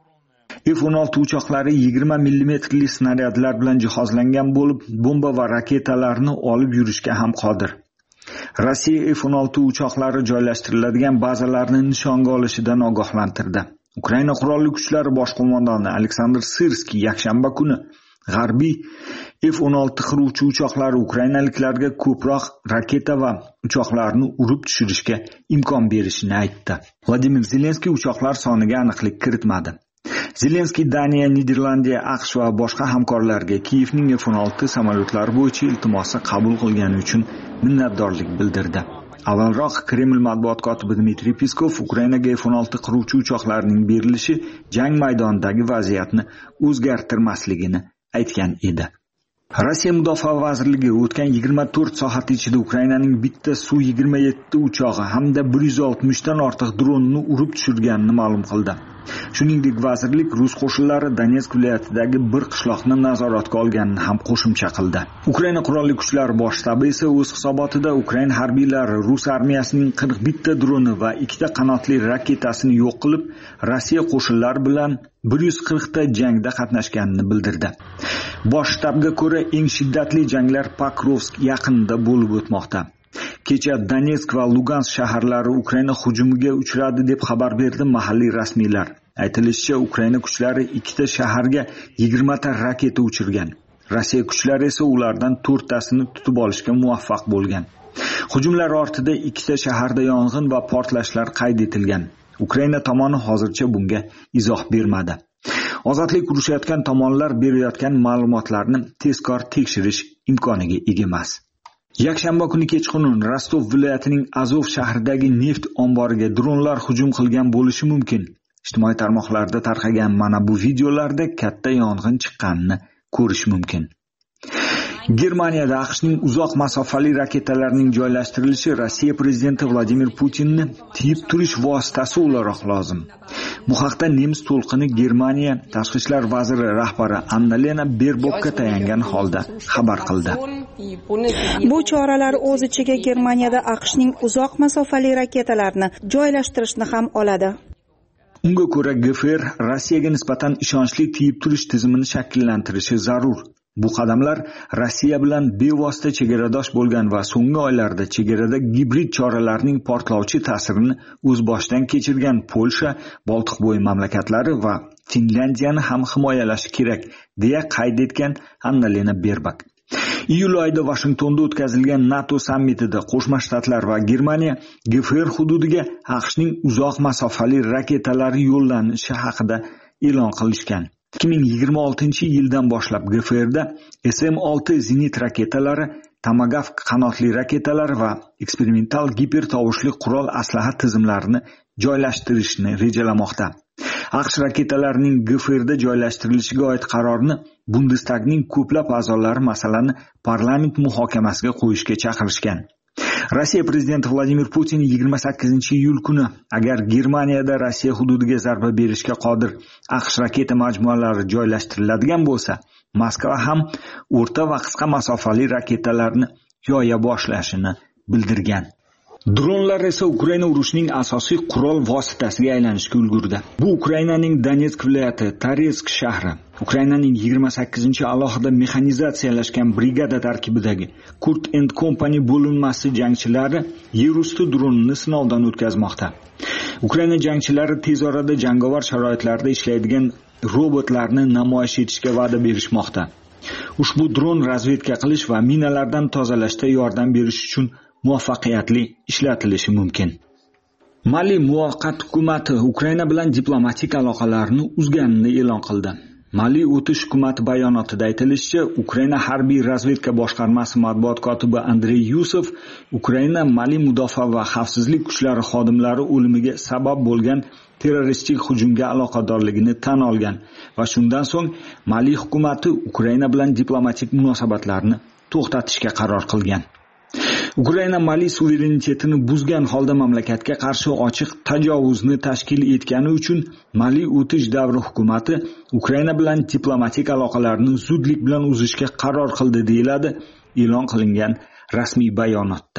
F-16 uchoqlari 20 mm snaryadlar bilan jihozlangan bo'lib, bomba va raketalarni olib yurishga ham qodir. Rossiya F-16 uchoqlari joylashtiriladigan bazalarni nishonga olishidan ogohlantirdi. Ukraina qurolli kuchlari bosh qo'mondoni Aleksandr Sirskiy yakshanba kuni g'arbiy F-16 qiruvchi uchoqlari ukrainaliklarga ko'proq raketa va uchoqlarni urib tushirishga imkon berishini aytdi. Vladimir Zelenskiy uchoqlar soniga aniqlik kiritmadi. Zelenskiy Daniya, Niderlandiya, AQSh va boshqa hamkorlarga Kiyevning F-16 samolyotlari bo'yicha iltimosi qabul qilgani uchun minnatdorlik bildirdi. Avvalroq Kreml matbuot kotibi Dmitriy Peskov Ukrainaga F-16 qiruvchi uchoqlarining berilishi jang maydonidagi vaziyatni o'zgartirmasligini aytgan edi. Rossiya Mudofaa vazirligi o'tgan 24 soat ichida Ukrainaning bitta Su-27 uchog'i hamda 160 dan ortiq dronni urib tushirganini ma'lum qildi. Shuningdek, vazirlik rus qo'shinlari Donetsk viloyatidagi bir qishloqni nazoratga olganini ham qo'shimcha qildi. Ukraina qurolli kuchlari bosh shtabi esa o'z hisobotida Ukraina harbiylari rus armiyasining 41 ta droni va 2 ta qanotli raketasini yo'q qilib, Rossiya qo'shinlari bilan 140 ta jangda qatnashganini bildirdi. Bosh shtabga ko'ra, eng shiddatli janglar Pokrovsk yaqinida bo'lib o'tmoqda. Kecha Donetsk va Lugansk shaharlari Ukraina hujumiga uchradi deb xabar berdi mahalliy rasmiylar. Aytilishicha, Ukraina kuchlari 2 ta shaharga 20 ta raketa uchirgan. Rossiya kuchlari esa ulardan 4 tasini tutib olishga muvaffaq bo'lgan. Hujumlar ortida 2 ta shaharda yong'in va portlashlar qayd etilgan. Ukraina tomoni hozircha bunga izoh bermadi. Ozodlik urushayotgan tomonlar berayotgan ma'lumotlarni tezkor tekshirish imkoniga ega emas. Yakshanba kuni kechqurun Rostov viloyatining Azov shahridagi neft omboriga dronlar hujum qilgan bo'lishi mumkin. Ijtimoiy tarmoqlarda tarqagan mana bu videolarda katta yong'in chiqqanini ko'rish mumkin. Germaniyada AQShning uzoq masofali raketalarining joylashtirilishi Rossiya prezidenti Vladimir Putinni tiyib turish vositasi o'laroq lozim. Bu haqda nemis to'lqini Germaniya tashqi ishlar vaziri rahbari Annalena Baerbockka tayangan holda xabar qildi. Bu choralar o'z ichiga Germaniyada AQShning uzoq masofali raketalarini joylashtirishni ham oladi. Unga ko'ra GFR Rossiyaga nisbatan ishonchli tiyib turish tizimini shakllantirishi zarur. Bu qadamlar Rossiya bilan bevosita chegaradosh bo'lgan va so'nggi oylarda chegarada gibrid choralarning portlovchi ta'sirini o'z boshidan kechirgan Polsha, Boltiqbo'yi mamlakatlari va Finlandiyani ham himoyalashi kerak, deya qayd etgan Annalena Baerbock. Iyul oyida Washingtonda o'tkazilgan NATO sammitida Qo'shma Shtatlar va Germaniya GFR hududiga AQShning uzoq masofali raketalari yo'llanishi haqida e'lon qilishgan. 2026-yildan boshlab GFRda SM-6 zenit raketalari, Tomahawk qanotli raketalar va eksperimental gipertovushli qurol aslaha tizimlarini joylashtirishni rejalamoqda. AQSh raketalarining GFRda joylashtirilishiga oid qarorni Bundestagning ko'plab a'zolari masalani parlament muhokamasiga qo'yishga chaqirishgan. Rossiya prezidenti Vladimir Putin 28-iyul kuni agar Germaniyada Rossiya hududiga zarba berishga qodir AQSh raketa majmualari joylashtiriladigan bo'lsa, Moskva ham o'rta va qisqa masofali raketalarni yoya boshlashini bildirgan. Dronlar esa Ukraina urushining asosiy qurol vositasiga aylanishga ulgurdi. Bu Ukrainaning Donetsk viloyati Toretsk shahri, Ukrainaning 28-alohida mexanizatsiyalashgan brigada tarkibidagi Kurt & Company bo'linmasi jangchilari yerusti dronini sinovdan o'tkazmoqda. Ukraina jangchilari tez orada jangovar sharoitlarda ishlaydigan robotlarni namoyish etishga va'da berishmoqda. Ushbu dron razvedka qilish va minalardan tozalashda yordam berish uchun muvaffaqiyatli ishlatilishi mumkin. Mali muvaqqat hukumati Ukraina bilan diplomatik aloqalarni uzganini e'lon qildi. Mali o'tish hukumati bayonotida aytilishicha, Ukraina harbiy razvedka boshqarmasi matbuot kotibi Andrey Yusov Ukraina Mali mudofaa va xavfsizlik kuchlari xodimlari o'limiga sabab bo'lgan terroristik hujumga aloqadorligini tan olgan va shundan so'ng Mali hukumati Ukraina bilan diplomatik munosabatlarni to'xtatishga qaror qilgan. Ukraina Mali suverenitetini buzgan holda mamlakatga qarshi ochiq tajovuzni tashkil etgani uchun Mali o'tish davri hukumati Ukraina bilan diplomatik aloqalarni zudlik bilan uzishga qaror qildi, deyiladi e'lon qilingan rasmiy bayonotda.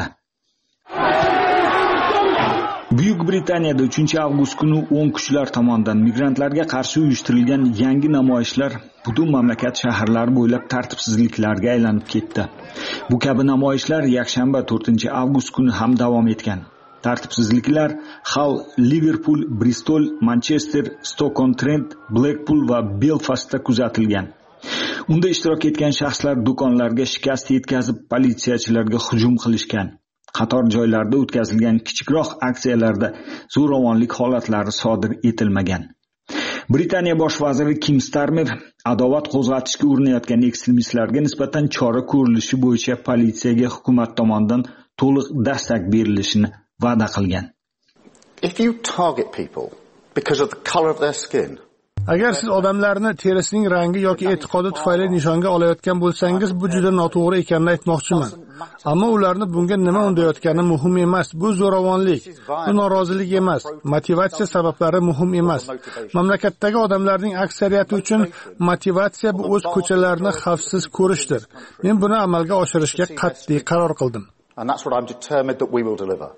Buyuk Britaniyada 3-avgust kuni 10 kuchlar tomonidan migrantlarga qarshi uyushtirilgan yangi namoyishlar butun mamlakat shaharlari bo'ylab tartibsizliklarga aylanib ketdi. Bu kabi namoyishlar yakshanba 4-avgust kuni ham davom etgan. Tartibsizliklar Hull, Liverpool, Bristol, Manchester, Stoke-on-Trent, Blackpool va Belfastda kuzatilgan. Unda ishtirok etgan shaxslar do'konlarga shikast yetkazib, politsiyachilarga hujum qilishgan. Qator joylarda o'tkazilgan kichikroq aksiyalarda zo'ravonlik holatlari sodir etilmagan. Britaniya bosh vaziri Kim Starmer adovat qo'zg'atishga urinayotgan ekstremistlarga nisbatan chora ko'rilishi bo'yicha politsiyaga hukumat tomonidan to'liq dastak berilishini va'da qilgan. If you target people because of the color of their skin, agar siz odamlarni terisining rangi yoki e'tiqodi tufayli nishonga olayotgan bo'lsangiz, bu juda noto'g'ri ekanini aytmoqchiman. Ammo ularni bunga nima undayotgani muhim emas. Bu zo'ravonlik, bu norozilik emas. Motivatsiya sabablari muhim emas. Mamlakatdagi odamlarning aksariyati uchun motivatsiya bu o'z ko'chalarini xavfsiz ko'rishdir. Men buni amalga oshirishga qat'iy qaror qildim. And that's what I'm determined that we will deliver.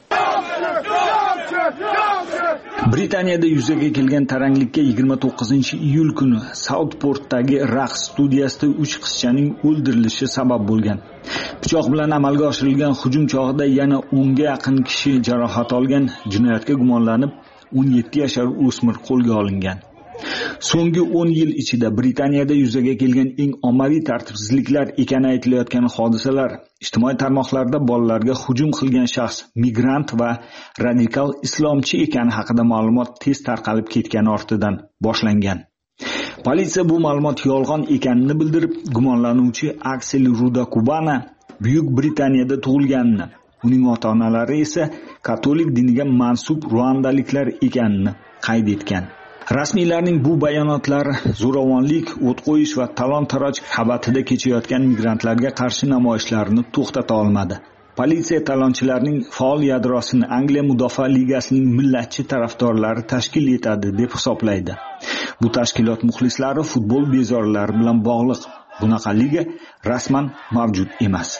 Britaniyada yuzaga kelgan taranglikka 29-iyul kuni Southportdagi raqs studiyasida 3 qizchaning o'ldirilishi sabab bo'lgan. Pichoq bilan amalga oshirilgan hujum chog'ida yana 10 ga yaqin kishi jarohat olgan. Jinoyatga gumonlanib 17 yashar o'smir qo'lga olingan. So'nggi 10 yil ichida Britaniyada yuzaga kelgan eng ommaviy tartibsizliklar ekani aytilayotgan hodisalar ijtimoiy tarmoqlarda bolalarga hujum qilgan shaxs migrant va radikal islomchi ekani haqida ma'lumot tez tarqalib ketgani ortidan boshlangan. Politsiya bu ma'lumot yolg'on ekanini bildirib, gumonlanuvchi Aksel Rudakubana Buyuk Britaniyada tug'ilganini, uning ota-onalari esa katolik diniga mansub ruandaliklar ekanini qayd etgan. Rasmiylarning bu bayonotlari zo'ravonlik, o't qo'yish va talon-taroj qabatida kechayotgan migrantlarga qarshi namoyishlarni to'xtata olmadi. Politsiya talonchilarning faol yadrosini Angliya Mudofaa ligasining millatchi tarafdorlari tashkil etadi deb hisoblaydi. Bu tashkilot muxlislari futbol bezorlari bilan bog'liq. Bunaqa liga rasman mavjud emas.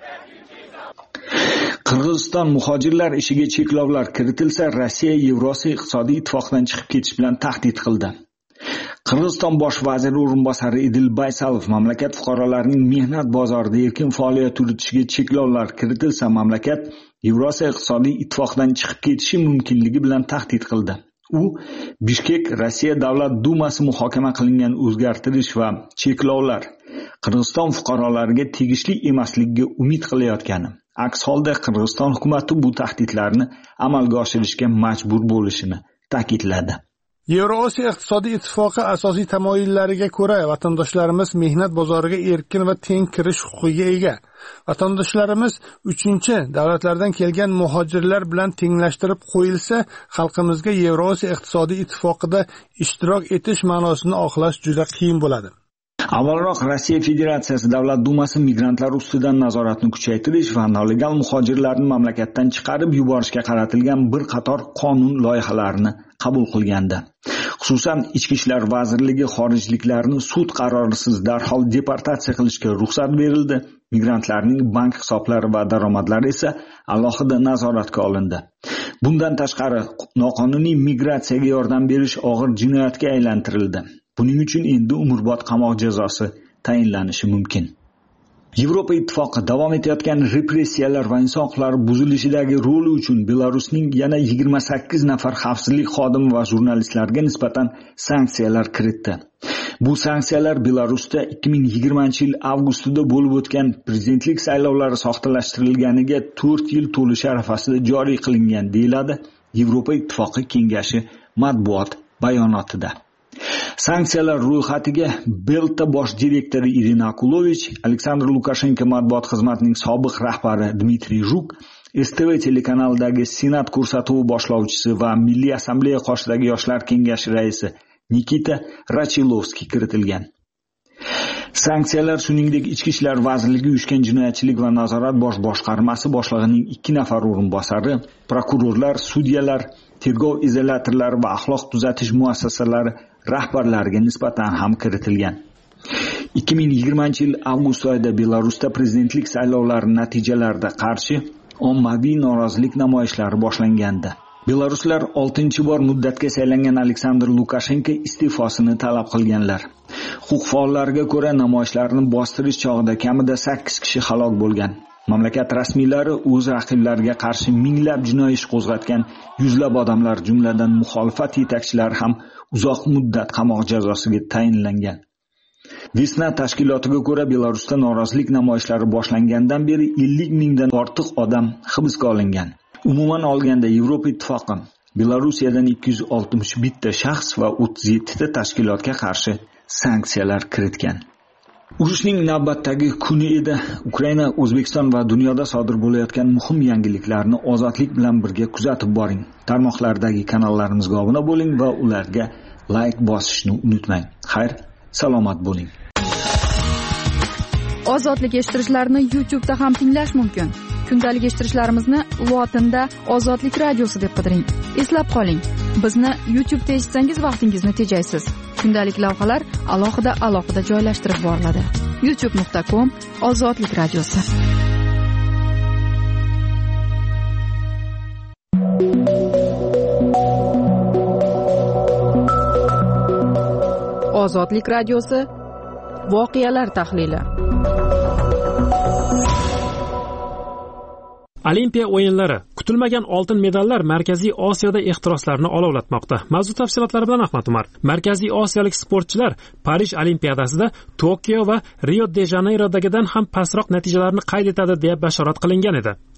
Qirg'iziston muhojirlar ishiga cheklovlar kiritilsa, Rossiya Yevrosiyo iqtisodiy ittifoqidan chiqib ketish bilan tahdid qildi. Qirg'iziston bosh vaziri o'rinbosari Idil Baysalov mamlakat fuqarolarining mehnat bozorida erkin faoliyat yuritishiga cheklovlar kiritilsa, mamlakat Yevrosiyo iqtisodiy ittifoqidan chiqib ketishi mumkinligi bilan tahdid qildi. U Bishkek Rossiya Davlat Dumasi muhokama qilingan o'zgartirish va cheklovlar Qirg'iziston fuqarolariga tegishli emasligiga umid qilayotgani, aks holda Qirg'iziston hukumati bu tahdidlarni amalga oshirishga majbur bo'lishini ta'kidladi. Yevrosiyo iqtisodiy ittifoqi asosiy tamoyillariga ko'ra vatandoshlarimiz mehnat bozoriga erkin va teng kirish huquqiga ega. Vatandoshlarimiz 3-davlatlardan kelgan muhojirlar bilan tenglashtirib qo'yilsa, xalqimizga Yevrosiyo iqtisodiy ittifoqida ishtirok etish ma'nosini oqlash juda qiyin bo'ladi. Avvalroq Rossiya Federatsiyasi Davlat Dumasi migrantlar ustidan nazoratni kuchaytirish va nelegal muhojirlarni mamlakatdan chiqarib yuborishga qaratilgan bir qator qonun loyihalarini qabul qilgandi. Xususan, Ichki ishlar vazirligi xorijliklarni sud qarorisiz darhol deportatsiya qilishga ruxsat berildi. Migrantlarning bank hisoblari va daromadlari esa alohida nazoratga olindi. Bundan tashqari, noqonuniy migratsiyaga yordam berish og'ir jinoyatga aylantirildi. Buning uchun endi umrbod qamoq jazosi tayinlanishi mumkin. Yevropa Ittifoqi davom etayotgan repressiyalar va inson huquqlari buzilishidagi roli uchun Belarusning yana 28 nafar xavfsizlik xodimi va jurnalistlarga nisbatan sanksiyalar kiritdi. Bu sanksiyalar Belarusda 2020-yil avgustida bo'lib o'tgan prezidentlik saylovlari soxtalashtirilganiga 4 yil to'lishi arafasida joriy qilingan, deyiladi Yevropa Ittifoqi Kengashi matbuot bayonotida. Sanksiyalar ro'yxatiga Belta bosh direktori Irina Akulovich, Aleksandr Lukashenko matbuot xizmatining sobiq rahbari Dmitriy Zhuk, STV telekanalidagi Senat ko'rsatuvi boshlovchisi va Milliy assambleya qoshidagi yoshlar kengashi raisi Nikita Rachilovskiy kiritilgan. Sanksiyalar shuningdek Ichki ishlar vazirligi uyushgan jinoyatchilik va nazorat bosh boshqarmasi boshlig'ining 2 nafar o'rinbosari, prokurorlar, sudyalar, tergov izolyatorlari va axloq tuzatish muassasalari rahbarlariga nisbatan ham kiritilgan. 2020-yil avgust oyida Belarusda prezidentlik saylovlari natijalarida qarshi ommaviy norozilik namoyishlari boshlangandi. Belaruslar 6-bor muddatga saylangan Aleksandr Lukashenko iste'fosini talab qilganlar. Huquq faollariga ko'ra, namoyishlarni bostirish chog'ida kamida 8 kishi halok bo'lgan. Mamlakat rasmiylari o'z raqiblariga qarshi minglab jinoiy ish qo'zg'atgan yuzlab odamlar, jumladan muxolifat yetakchilari ham uzoq muddat qamoq jazosiga tayinlangan. Vesna tashkilotiga ko'ra, Belarusda norozilik namoyishlari boshlangandan beri 50 mingdan ortiq odam hibsga olingan. Umuman olganda, Yevropa Ittifoqi Belorusiyadan 261 shaxs va 37 ta tashkilotga qarshi sanksiyalar kiritgan. Urushning navbatdagi kuni edi. Ukraina, O'zbekiston va dunyoda sodir bo'layotgan muhim yangiliklarni ozodlik bilan birga kuzatib boring. Tarmoqlardagi kanallarimizga obuna bo'ling va ularga like bosishni unutmang. Xayr, salomat bo'ling. Ozodlik eshittirishlarni YouTube'da ham tinglash mumkin. Kundalik eshittirishlarimizni lotinda Ozodlik radiosi deb qidiring. Eslab qoling, bizni YouTube'da eshitsangiz vaqtingizni tejaysiz. Kundalik lavhalar alohida joylashtirib boriladi. youtube.com/Ozodlik radiosi. Ozodlik radiosi voqealar tahlili. Olimpiya o'yinlari, kutilmagan oltin medallar Markaziy Osiyoda ehtiroslarni olovlatmoqda. Mavzu tafsilotlari bilan Ahmad Umar. Markaziy Osiyolik sportchilar Parij Olimpiadasida Tokio va Rio de Janeyrodagidan ham pastroq natijalarni qayd etadi deb bashorat qilingan edi.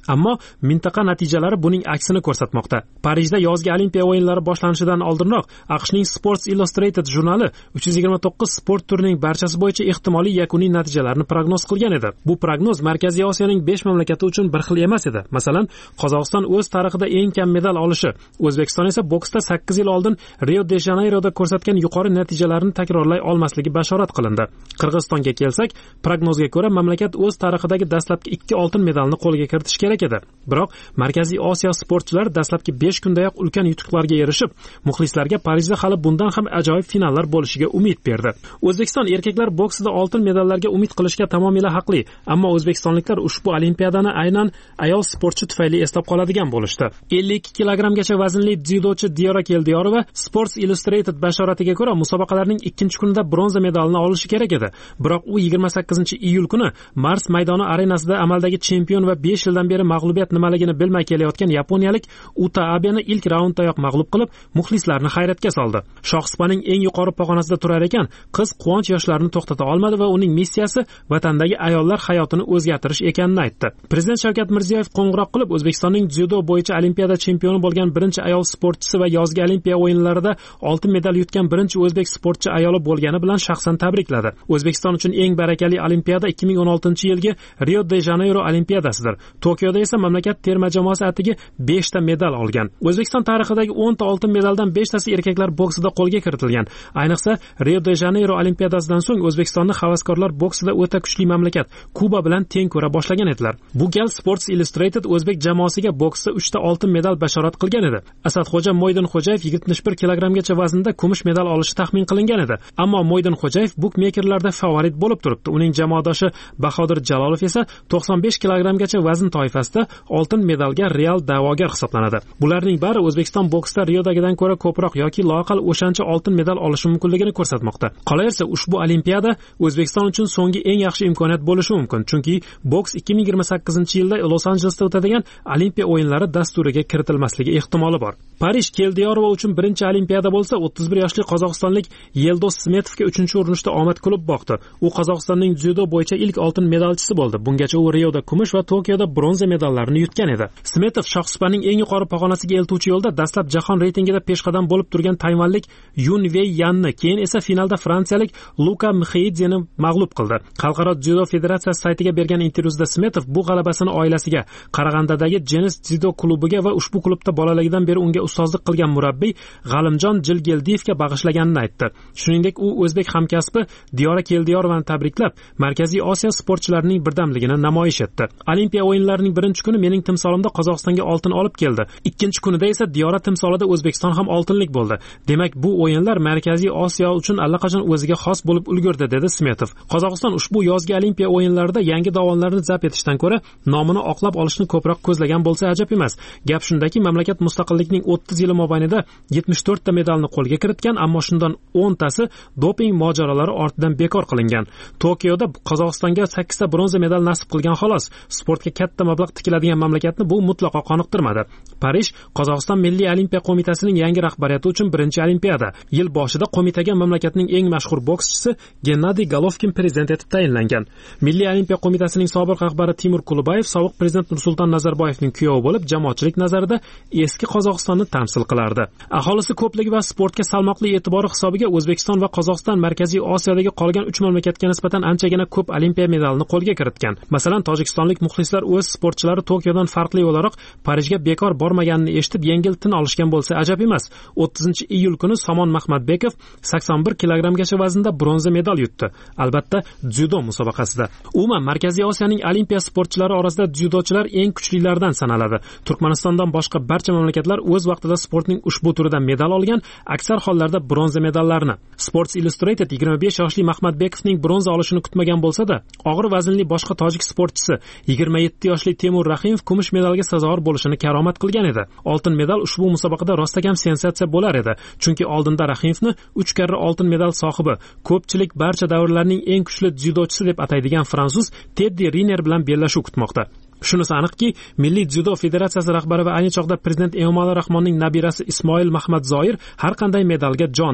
ammo mintaqa natijalari buning aksini ko'rsatmoqda. Parijda yozgi Olimpiya o'yinlari boshlanishidan oldinroq AQShning Sports Illustrated jurnali 329 sport turining barchasi bo'yicha ehtimoliy yakuniy natijalarini prognoz qilgan edi. Bu prognoz Markaziy Osiyoning 5 mamlakati uchun bir xil emas edi. Masalan, Qozog'iston o'z tarixida eng kam medal olishi, O'zbekiston esa boksda 8 yil oldin Rio de Janeyroda ko'rsatgan yuqori natijalarni takrorlay olmasligi bashorat qilindi. Qirg'izistonga kelsak, prognozga ko'ra mamlakat o'z tarixidagi dastlabki 2 oltin medalni qo'lga kiritishi kerak edi. Biroq Markaziy Osiyo sportchilari dastlabki 5 kundayoq ulkan yutuqlarga erishib, muxlislarga Parijda hali bundan ham ajoyib finallar bo'lishiga umid berdi. O'zbekiston erkaklar boksida oltin medallarga umid qilishga tamomila haqli, ammo o'zbekistonliklar ushbu olimpiadani aynan ayol sportchi tufayli eslab qoladigan bo'lishdi. 52 kilogramgacha vaznli dzyudochi Diyora Keldiyorova Sports Illustrated bashoratiga ko'ra musobaqalarning 2-kunida bronza medalni olishi kerak edi. Biroq u 28-iyul kuni Mars maydoni arenasida amaldagi chempion va 5 yildan beri mag'lubiyat nimaligini bilmay kelayotgan yaponiyalik Uta Abeni ilk raunddayoq mag'lub qilib, muxlislarni hayratga soldi. Shohsupaning eng yuqori pog'onasida turar ekan, qiz quvonch yoshlarini to'xtata olmadi va uning missiyasi vatandagi ayollar hayotini o'zgartirish ekanini aytdi. Prezident Shavkat Mirziyoyev qo'ng'iroq qilib, O'zbekistonning dzyudo bo'yicha olimpiada chempioni bo'lgan birinchi ayol sportchisi va yozgi olimpiya o'yinlarida oltin medal yutgan birinchi o'zbek sportchi ayoli bo'lgani bilan shaxsan tabrikladi. O'zbekiston uchun eng barakali olimpiada 2016-yilgi Rio de Janeyro olimpiadasidir. Tokioda esa mamlakat terma jamoasi atigi 5 ta medal olgan. O'zbekiston tarixidagi 10 ta oltin medaldan 5 tasi erkaklar boksida qo'lga kiritilgan. Ayniqsa Rio de Janeyro olimpiadasidan so'ng O'zbekistonni havaskorlar boksida o'ta kuchli mamlakat Kuba bilan teng ko'ra boshlagan edilar. Bu gal Sports Illustrated o'zbek jamoasiga boksda 3 ta oltin medal bashorat qilgan edi. Asadxo'ja Mo'ydinxo'jayev 71 kilogramgacha vaznda kumush medal olishi taxmin qilingan edi. Ammo Mo'ydinxo'jayev bukmekerlarda favorit bo'lib turibdi. Uning jamoadoshi Bahodir Jalolov esa 95 kilogramgacha vazn toifasida oltin medalga real da'vogar hisoblanadi. Bularning bari O'zbekiston boksda Riodagidan ko'ra ko'proq yoki loaqal o'shancha oltin medal olishi mumkinligini ko'rsatmoqda. Qolaversa, ushbu olimpiada O'zbekiston uchun so'nggi eng yaxshi imkoniyat bo'lishi mumkin, chunki boks 2028-yilda Los-Anjelesda o'tadigan Olimpiya o'yinlari dasturiga kiritilmasligi ehtimoli bor. Parij Keldiyorova uchun birinchi olimpiada bo'lsa, 31 yoshli qozog'istonlik Yeldos Smetovga 3-urinishda omad kulib boqdi. U Qozog'istonning dzyudo bo'yicha ilk oltin medalchisi bo'ldi. Bungacha u Rioda kumush va Tokioda bronza medallarni yutgan edi. Smetov shohsupaning eng yuqori pog'onasiga eltuvchi yo'lda dastlab jahon reytingida peshqadam bo'lib turgan tayvanlik Yun Wei Yanni, keyin esa finalda fransiyalik Luka Mxeidzeni mag'lub qildi. Xalqaro dzyudo federatsiyasi saytiga bergan intervyusida Smetov bu g'alabasini oilasiga, Qarag'andadagi Jenis dzyudo klubiga va ushbu klubda bolaligidan beri unga ustozlik qilgan murabbiy G'alimjon Jilgeldiyevga bag'ishlaganini aytdi. Shuningdek, u o'zbek hamkasbi Diyora Keldiyorovani tabriklab, Markaziy Osiyo sportchilarining birdamligini namoyish etdi. Olimpiya o'yinlarining birinchi kuni mening timsolimda Qozog'istonga oltin olib keldi. Ikkinchi kunida esa Diyora timsolida O'zbekiston ham oltinlik bo'ldi. Demak, bu o'yinlar Markaziy Osiyo uchun allaqachon o'ziga xos bo'lib ulgurdi, dedi Smetov. Qozog'iston ushbu yozgi Olimpiya o'yinlarida yangi dovonlarni zabt etishdan ko'ra nomini oqlab olishni ko'proq ko'zlagan bo'lsa ajab emas. Gap shundaki, mamlakat mustaqillikning 30 yili mobaynida 74 ta medalni qo'lga kiritgan, ammo shundan 10 tasi doping mojarolari ortidan bekor qilingan. Tokioda Qozog'istonga 8 ta bronza medal nasib qilgan xolos. Sportga katta mablag' tikiladigan mamlakatni bu mutlaqo qoniqtirmadi. Parij Qozog'iston Milliy olimpiya qo'mitasining yangi rahbariyati uchun birinchi olimpiada. Yil boshida qo'mitaga mamlakatning eng mashhur bokschisi Gennadiy Golovkin prezident etib tayinlangan. Milliy olimpiya qo'mitasining sobiq rahbari Timur Kulubayev sobiq prezident Nursulton Nazarboyevning kuyovi bo'lib, jamoatchilik nazarida eski Qozog'istonni tamsil qilardi. Aholisi ko'pligi va sportga salmoqli e'tibori hisobiga O'zbekiston va Qozog'iston Markaziy Osiyodagi qolgan 3 mamlakatga nisbatan anchagina ko'p olimpiya medalini qo'lga kiritgan. Masalan, tojikistonlik muxlislar o'z sportchilari Tokiodan farqli o'laroq Parijga bekor bormaganini eshitib yengil tin olishgan bo'lsa ajab emas. 30-iyul kuni Somon Mahmadbekov 81 kilogramgacha vaznda bronza medal yutdi. Albatta, dzyudo musobaqasida. Umuman Markaziy Osiyoning olimpiya sportchilari orasida dzyudochilar eng kuchlilardan sanaladi. Turkmanistondan boshqa barcha mamlakatlar o'z vaqtida sportning ushbu turidan medal olgan, aksar hollarda bronza medallarni. Sports Illustrated 25 yoshli Mahmadbekovning bronza olishini kutmagan bo'lsa-da, og'ir vaznli boshqa tojik sportchisi 27 yoshli Temur Rahimov kumush medalga sazovor bo'lishini karomat qilgan edi. Oltin medal ushbu musobaqada rostakam sensatsiya bo'lar edi, chunki oldinda Rahimovni 3 karra oltin medal sohibi, ko'pchilik barcha davrlarning eng kuchli dzyudochisi deb ataydigan fransuz Teddy Riner bilan bellashuv kutmoqda. Shunisi aniqki, Milliy dzyudo federatsiyasi rahbari va ayni chog'da prezident Emomali Rahmonning nabirasi Ismoil Mahmad Zoir har qanday medalga jon deydi.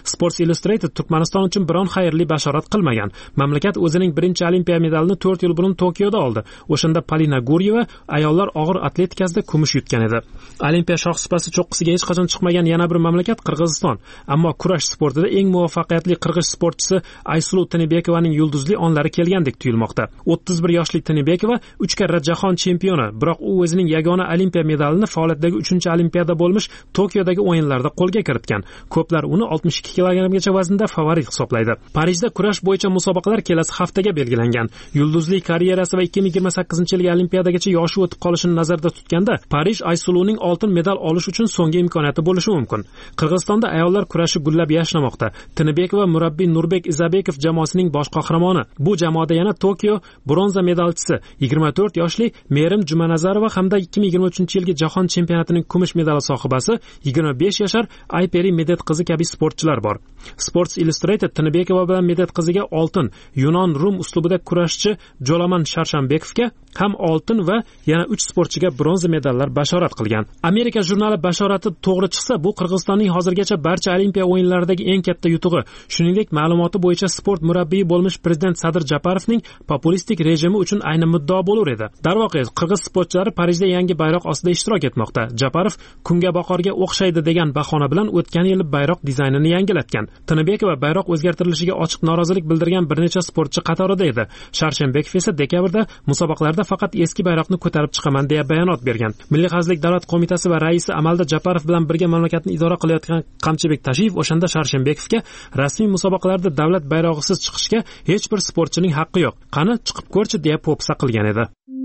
Sports Illustrated Turkmaniston uchun biron xayrli bashorat qilmagan. Mamlakat o'zining birinchi olimpiya medalini 4 yil burun Tokioda oldi. O'shanda Polina Guryeva ayollar og'ir atletikasida kumush yutgan edi. Olimpiya shohsupasi cho'qqisiga hech qachon chiqmagan yana bir mamlakat Qirg'iziston. Ammo kurash sportida eng muvaffaqiyatli qirg'iz sportchisi Aysulu Tinibekovaning yulduzli onlari kelgandek tuyulmoqda. 31 yoshli Tinibekova 3 karra jahon chempioni, biroq u o'zining yagona olimpiya medalini faoliyatdagi 3-olimpiada bo'lmish Tokiodagi o'yinlarda qo'lga kiritgan. Ko'plar uni 62 kilogramgacha vaznda favorit hisoblaydi. Parijda kurash bo'yicha musobaqalar kelasi haftaga belgilangan. Yulduzli karyerasi va 2028-yilgi olimpiadagacha yoshi o'tib qolishini nazarda tutganda, Parij Aysuluning oltin medal olish uchun so'nggi imkoniyati bo'lishi mumkin. Qirg'izistonda ayollar kurashi gullab yashnamoqda. Tinibekova murabbiy Nurbek Izabekov jamoasining bosh qahramoni. Bu jamoada yana Tokio bronza medalchisi 24 yoshli Merim Jumanazarova hamda 2023-yilgi jahon chempionatining kumush medali sohibasi 25 yashar Ayperi Medet qizi kabi sportchilar bor. Sports Illustrated Tinibekova bilan Medet qiziga oltin, Yunon Rum uslubida kurashchi Jolaman Sharshambekovga ham oltin va yana 3 sportchiga bronza medallar bashorat qilgan. Amerika jurnali bashorati to'g'ri chiqsa, bu Qirg'izistonning hozirgacha barcha olimpiya o'yinlaridagi eng katta yutug'i. Shuningdek, ma'lumoti bo'yicha sport murabbiyi bo'lmish prezident Sadir Japarovning populistik rejimi uchun ayni muddao bo'lar edi. Darvoqe, qirg'iz sportchilari Parijda yangi bayroq ostida ishtirok etmoqda. Japarov kungaboqarga o'xshaydi degan bahona bilan o'tgan yil bayroq dizaynini yangilatgan. Tinibekova bayroq o'zgartirilishiga ochiq norozilik bildirgan bir necha sportchi qatorida edi. Sharshenbekov esa dekabrda musobaqalarda faqat eski bayroqni ko'tarib chiqaman deya bayonot bergan. Milliy xavfsizlik davlat qo'mitasi va raisi amalda Japarov bilan birga mamlakatni idora qilayotgan Qamchibek Tashiyev o'shanda Sharshenbekovga rasmiy musobaqalarda davlat bayrog'isiz chiqishga hech bir sportchining haqqi yo'q. Qani chiqib ko'rchi deya po'pisa qilgan edi.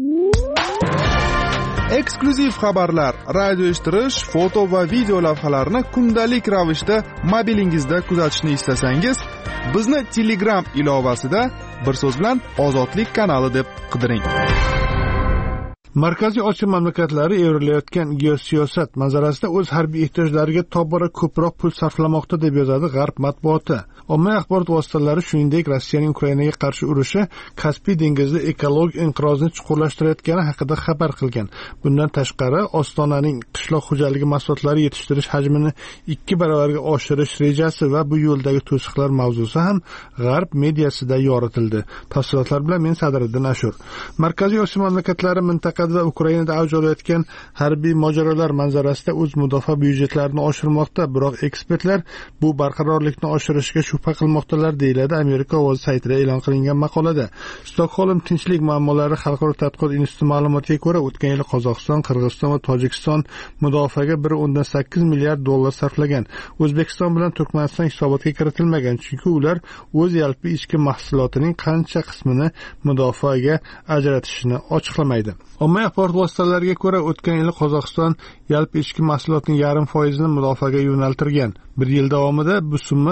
Eksklyuziv xabarlar, radio eshittirish, foto va video lavhalarni kundalik ravishda mobilingizda kuzatishni istasangiz, bizni Telegram ilovasida bir so'z bilan Ozodlik kanali deb qidiring. Markaziy Osiyo mamlakatlari evrilayotgan geosiyosat manzarasida o'z harbiy ehtiyojlariga tobora ko'proq pul sarflamoqda deb yozadi G'arb matbuoti. Ommaviy axborot vositalari shuningdek Rossiyaning Ukrainaga qarshi urushi Kaspiy dengizida ekologik inqirozni chuqurlashtirayotgani haqida xabar qilgan. Bundan tashqari, Ostonaning qishloq xo'jaligi mahsulotlari yetishtirish hajmini 2 barobarga oshirish rejasi va bu yo'ldagi to'siqlar mavzusi ham G'arb mediasida yoritildi. Tafsilotlar bilan men Sadriddin Ashur. Markaziy Osiyo mamlakatlari mintaqada va Ukrainada avj olayotgan harbiy mojarolar manzarasida o'z mudofaa byudjetlarini oshirmoqda, biroq ekspertlar bu barqarorlikni oshirishga shubha qilmoqdalar, deyiladi Amerika ovozi saytida e'lon qilingan maqolada. Stockholm tinchlik muammolari xalqaro tadqiqot instituti ma'lumotiga ko'ra, o'tgan yil Qozog'iston, Qirg'iziston va Tojikiston mudofaaga 1.8 milliard dollar sarflagan. O'zbekiston bilan Turkmaniston hisobotga kiritilmagan, chunki ular o'z yalpi ichki mahsulotining qancha qismini mudofaaga ajratishini ochiqlamaydi. Ommaviy axborot vositalariga ko'ra, o'tgan yil Qozog'iston yalpi ichki mahsulotning 0.5% mudofaaga yo'naltirgan. Bir yil davomida bu summa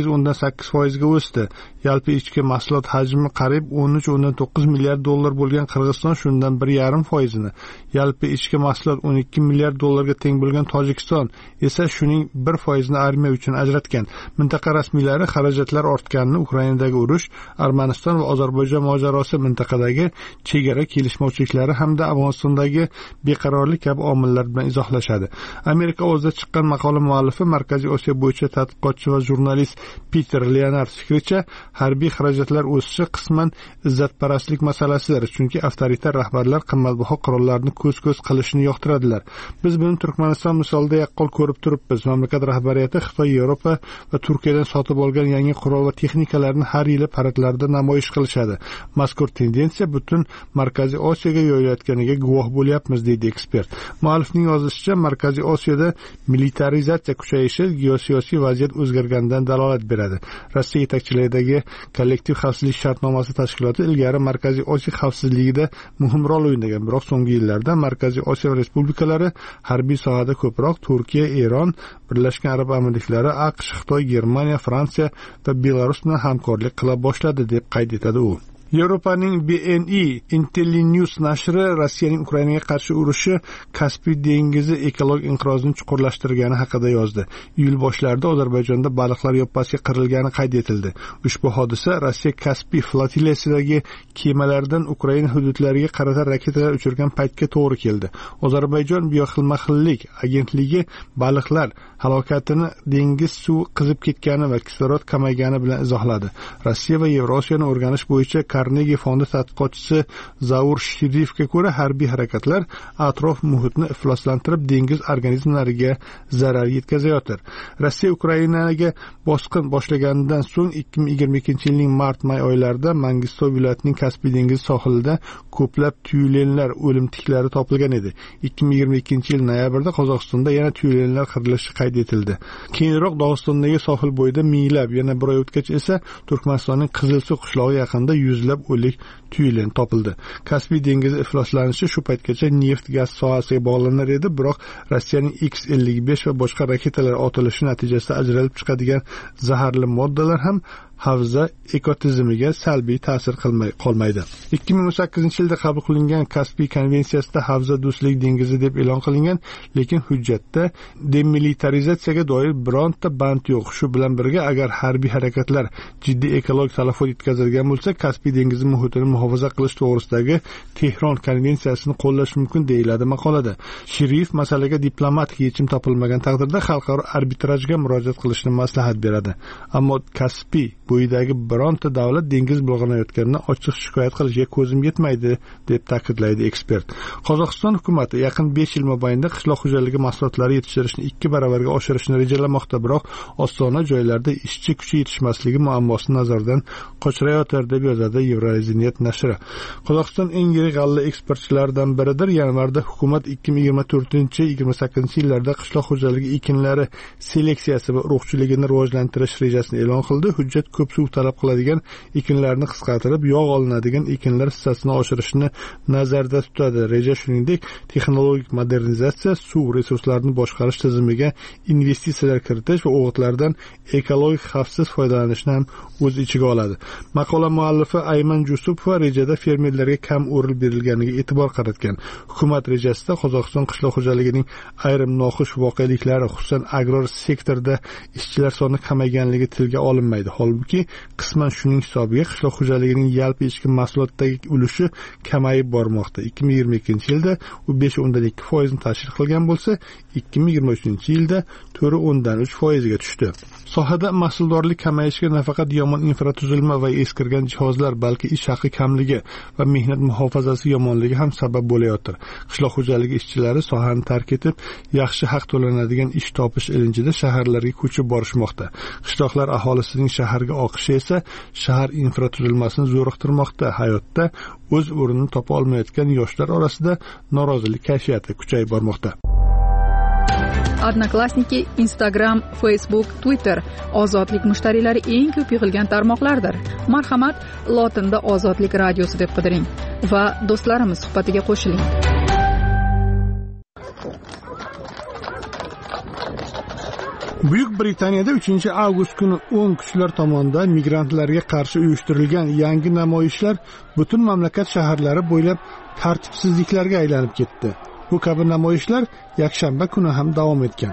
8.8% ga o'sdi. Yalpi ichki mahsulot hajmi qariyb 13.9 milliard dollar bo'lgan Qirg'iziston shundan 1.5%, yalpi ichki mahsulot 12 milliard dollarga teng bo'lgan Tojikiston esa shuning 1% ni armiya uchun ajratgan. Mintaqa rasmiylari xarajatlar ortganini Ukrainadagi urush, Armaniston va Ozarbayjon mojarosi, mintaqadagi chegara kelishmovchiliklari hamda Afg'onistondagi beqarorlik kabi omillar bilan izohlashadi. Amerika o'zida chiqqan maqola muallifi Markaziy Osiyo bo'yicha tadqiqotchi va jurnalist Peter Leonard fikricha, harbiy xarajatlar o'sishi qisman izzatparastlik masalasidir, chunki avtoritar rahbarlar qimmatbaho qurollarni ko'z-ko'z qilishni yoqtiradilar. Biz buni Turkmaniston misolida yaqqol ko'rib turibmiz. Mamlakat rahbariyati Xitoy, Yevropa va Turkiyadan sotib olgan yangi qurol va texnikalarni har yili paradlarda namoyish qilishadi. Mazkur tendensiya butun Markaziy Osiyoga yo'layotganiga guvoh bo'lyapmiz, deydi ekspert. Muallifning yozishicha, Markaziy Osiyoda militarizatsiya kuchayishi geosiyosiy vaziyat o'zgarganidan dalolat beradi. Rossiya yetakchiligidagi kollektiv xavfsizlik shartnomasi tashkiloti ilgari Markaziy Osiyo xavfsizligida muhim rol o'ynagan, biroq so'nggi yillarda Markaziy Osiyo respublikalari harbiy sohada ko'proq Turkiya, Eron, Birlashgan Arab Amirliklari, AQSh, Xitoy, Germaniya, Fransiya va Belarus bilan hamkorlik qila boshladi, deb qayd etadi u. Yevropaning BNE Intellinews nashri Rossiyaning Ukrainaga qarshi urushi Kaspiy dengizi ekologik inqirozini chuqurlashtirgani haqida yozdi. Iyul boshlarida Ozarbayjonda baliqlar yoppasiga qirilgani qayd etildi. Ushbu hodisa Rossiya Kaspiy flotillasidagi kemalardan Ukraina hududlariga qarata raketalar uchirgan paytga to'g'ri keldi. Ozarbayjon bioxilma-xillik agentligi baliqlar halokatini dengiz suvi qizib ketgani va kislorod kamaygani bilan izohladi. Rossiya va Yevrosiyani o'rganish bo'yicha Carnegie fondi tadqiqotchisi Zaur Shirifga ko'ra, harbiy harakatlar atrof muhitni ifloslantirib, dengiz organizmlariga zarar yetkazayotir. Rossiya Ukrainaga bosqin boshlaganidan so'ng 2022-yilning mart-may oylarida Mangistov viloyatining Kaspiy dengizi sohilida ko'plab tyulenlar o'lim tiklari topilgan edi. 2022-yil noyabrda Qozog'istonda yana tyulenlar qirilishi qayd etildi. Keyinroq Dog'istondagi sohil bo'yida minglab, yana bir oy o'tgach esa Turkmanistonning Qizilsuv qishlog'i yaqinida yuzlab o'lik tyulen topildi. Kaspiy dengizi ifloslanishi shu paytgacha neft-gaz sohasiga bog'lanar edi, biroq Rossiyaning X-55 va boshqa raketalar otilishi natijasida ajralib chiqadigan zaharli moddalar ham havza ekotizimiga salbiy ta'sir qilmay qolmaydi. 2018-yilda qabul qilingan Kaspiy konvensiyasida havza do'stlik dengizi deb e'lon qilingan, lekin hujjatda demilitarizatsiyaga doir bironta band yo'q. Shu bilan birga, agar harbiy harakatlar jiddiy ekologik talafot yetkazadigan bo'lsa, Kaspiy dengizi muhitini muhofaza qilish to'g'risidagi Tehron konvensiyasini qo'llash mumkin deyiladi maqolada. Shirif masalaga diplomatik yechim topilmagan taqdirda xalqaro arbitrajga murojaat qilishni maslahat beradi. Ammo Kaspiy bo'yidagi bironta davlat dengiz bulg'anayotganini ochiq shikoyat qilishga ko'zim yetmaydi, deb ta'kidlaydi ekspert. Qozog'iston hukumati yaqin 5 yil mobaynida qishloq xo'jaligi mahsulotlari yetishtirishni 2 baravarga oshirishni rejalamoqda, biroq ostona joylarda ishchi kuchi yetishmasligi muammosini nazardan qochirayotir, deb yozadi Eurozinet nashri. Qozog'iston eng yirik g'alla eksportchilaridan biridir. Yanvarda hukumat 2024-28-yillarda qishloq xo'jaligi ekinlari seleksiyasi va urug'chiligini rivojlantirish rejasini e'lon qildi. Hujjat ko'p suv talab qiladigan ekinlarni qisqartirib, yog' olinadigan ekinlar hissasini oshirishni nazarda tutadi. Reja shuningdek texnologik modernizatsiya, suv resurslarini boshqarish tizimiga investitsiyalar kiritish va o'g'itlardan ekologik xavfsiz foydalanishni ham o'z ichiga oladi. Maqola muallifi Ayman Jusupova rejada fermerlarga kam o'rin berilganiga e'tibor qaratgan. Hukumat rejasida Qozog'iston qishloq xo'jaligining ayrim noxush voqealiklari, xususan agrar sektorda ishchilar soni kamayganligi tilga olinmaydi. Holbuki, qisman shuning hisobiga qishloq xo'jaligining yalpi ichki mahsulotdagi ulushi kamayib bormoqda. 2022-yilda u 5.2% ni tashkil qilgan bo'lsa, 2023-yilda 4.3% ga tushdi. Sohada mahsuldorlik kamayishiga nafaqat yomon infratuzilma va eskirgan jihozlar, balki ish haqi kamligi va mehnat muhofazasi yomonligi ham sabab bo'layotir. Qishloq xo'jaligi ishchilari sohani tark etib, yaxshi haq to'lanadigan ish topish ilinjida shaharlarga ko'chib borishmoqda. Qishloqlar aholisining shaharga oqishi esa shahar infratuzilmasini zo'riqtirmoqda. Hayotda o'z o'rnini topa olmayotgan yoshlar orasida norozilik kayfiyati kuchayib bormoqda. Odnoklassniki, Instagram, Facebook, Twitter ozodlik mushtariylari eng ko'p yig'ilgan tarmoqlardir. Marhamat, lotinda Ozodlik radiosi deb qidiring va do'stlarimiz suhbatiga qo'shiling. Buyuk Britaniyada 3-avgust kuni 10 kuchlar tomonidan migrantlarga qarshi uyushtirilgan yangi namoyishlar butun mamlakat shaharlari bo'ylab tartibsizliklarga aylanib ketdi. Bu kabi namoyishlar yakshanba kuni ham davom etgan.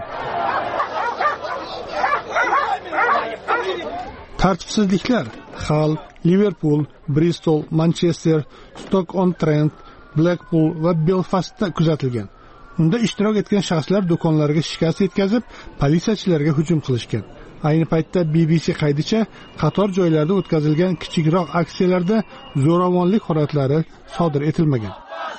Tartibsizliklar Hull, Liverpool, Bristol, Manchester, Stoke-on-Trent, Blackpool va Belfastda kuzatilgan. Unda ishtirok etgan shaxslar do'konlarga shikast yetkazib, politsiyachilarga hujum qilishgan. Ayni paytda BBC qaydicha, qator joylarda o'tkazilgan kichikroq aksiyalarda zo'ravonlik holatlari sodir etilmagan.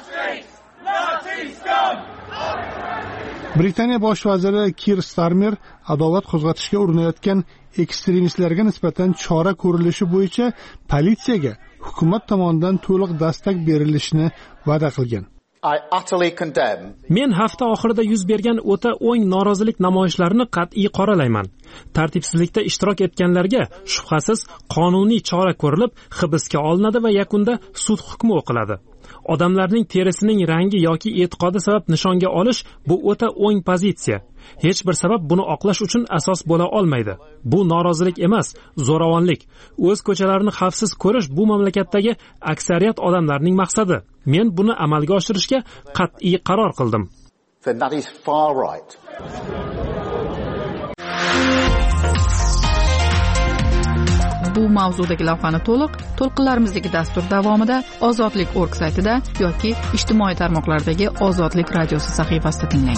Britaniya bosh vaziri Keir Starmer adovat qo'zg'atishga urinayotgan ekstremistlarga nisbatan chora ko'rilishi bo'yicha politsiyaga hukumat tomonidan to'liq dastak berilishini va'da qilgan. Men hafta oxirida yuz bergan o'ta o'ng norozilik namoyishlarini qat'iy qoralayman. Tartibsizlikda ishtirok etganlarga shubhasiz qonuniy chora ko'rilib, hibsga olinadi va yakunda sud hukmi o'qiladi. Odamlarning terisining rangi yoki e'tiqodi sabab nishonga olish bu o'ta o'ng pozitsiya. hech bir sabab buni oqlash uchun asos bo'la olmaydi. Bu norozilik emas, zo'ravonlik. O'z ko'chalarini xavfsiz ko'rish bu mamlakatdagi aksariyat odamlarning maqsadi. Men buni amalga oshirishga qat'iy qaror qildim. Then that is far right. Bu mavzudagi lavhani to'lqinlarimizdagi dastur davomida ozodlik.org saytida yoki ijtimoiy tarmoqlardagi Ozodlik radiosi sahifasida tinglang.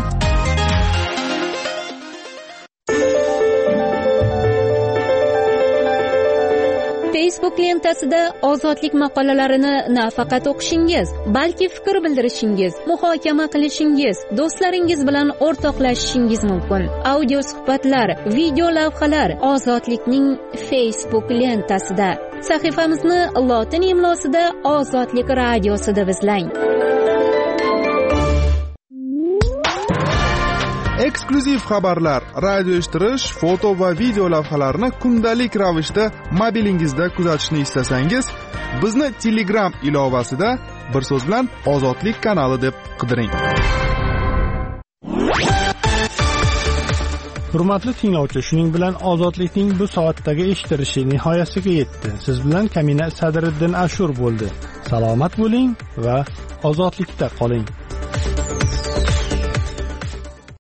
Facebook lentasida ozodlik maqolalarini nafaqat o'qishingiz, balki fikr bildirishingiz, muhokama qilishingiz, do'stlaringiz bilan o'rtoqlashishingiz mumkin. Audio suhbatlar, video lavhalar Ozodlikning Facebook lentasida. Sahifamizni lotin imlosida Ozodlik radiosida izlang. Eksklyuziv xabarlar, radio eshittirish, foto va video lavhalarni kundalik ravishda mobilingizda kuzatishni istasangiz, bizni Telegram ilovasida bir so'z bilan Ozodlik kanali deb qidiring. Hurmatli tinglovchi, shuning bilan Ozodlikning bu soatdagi eshittirishi nihoyasiga yetdi. Siz bilan Kamina Sadriddin Ashur bo'ldi. Salomat bo'ling va ozodlikda qoling.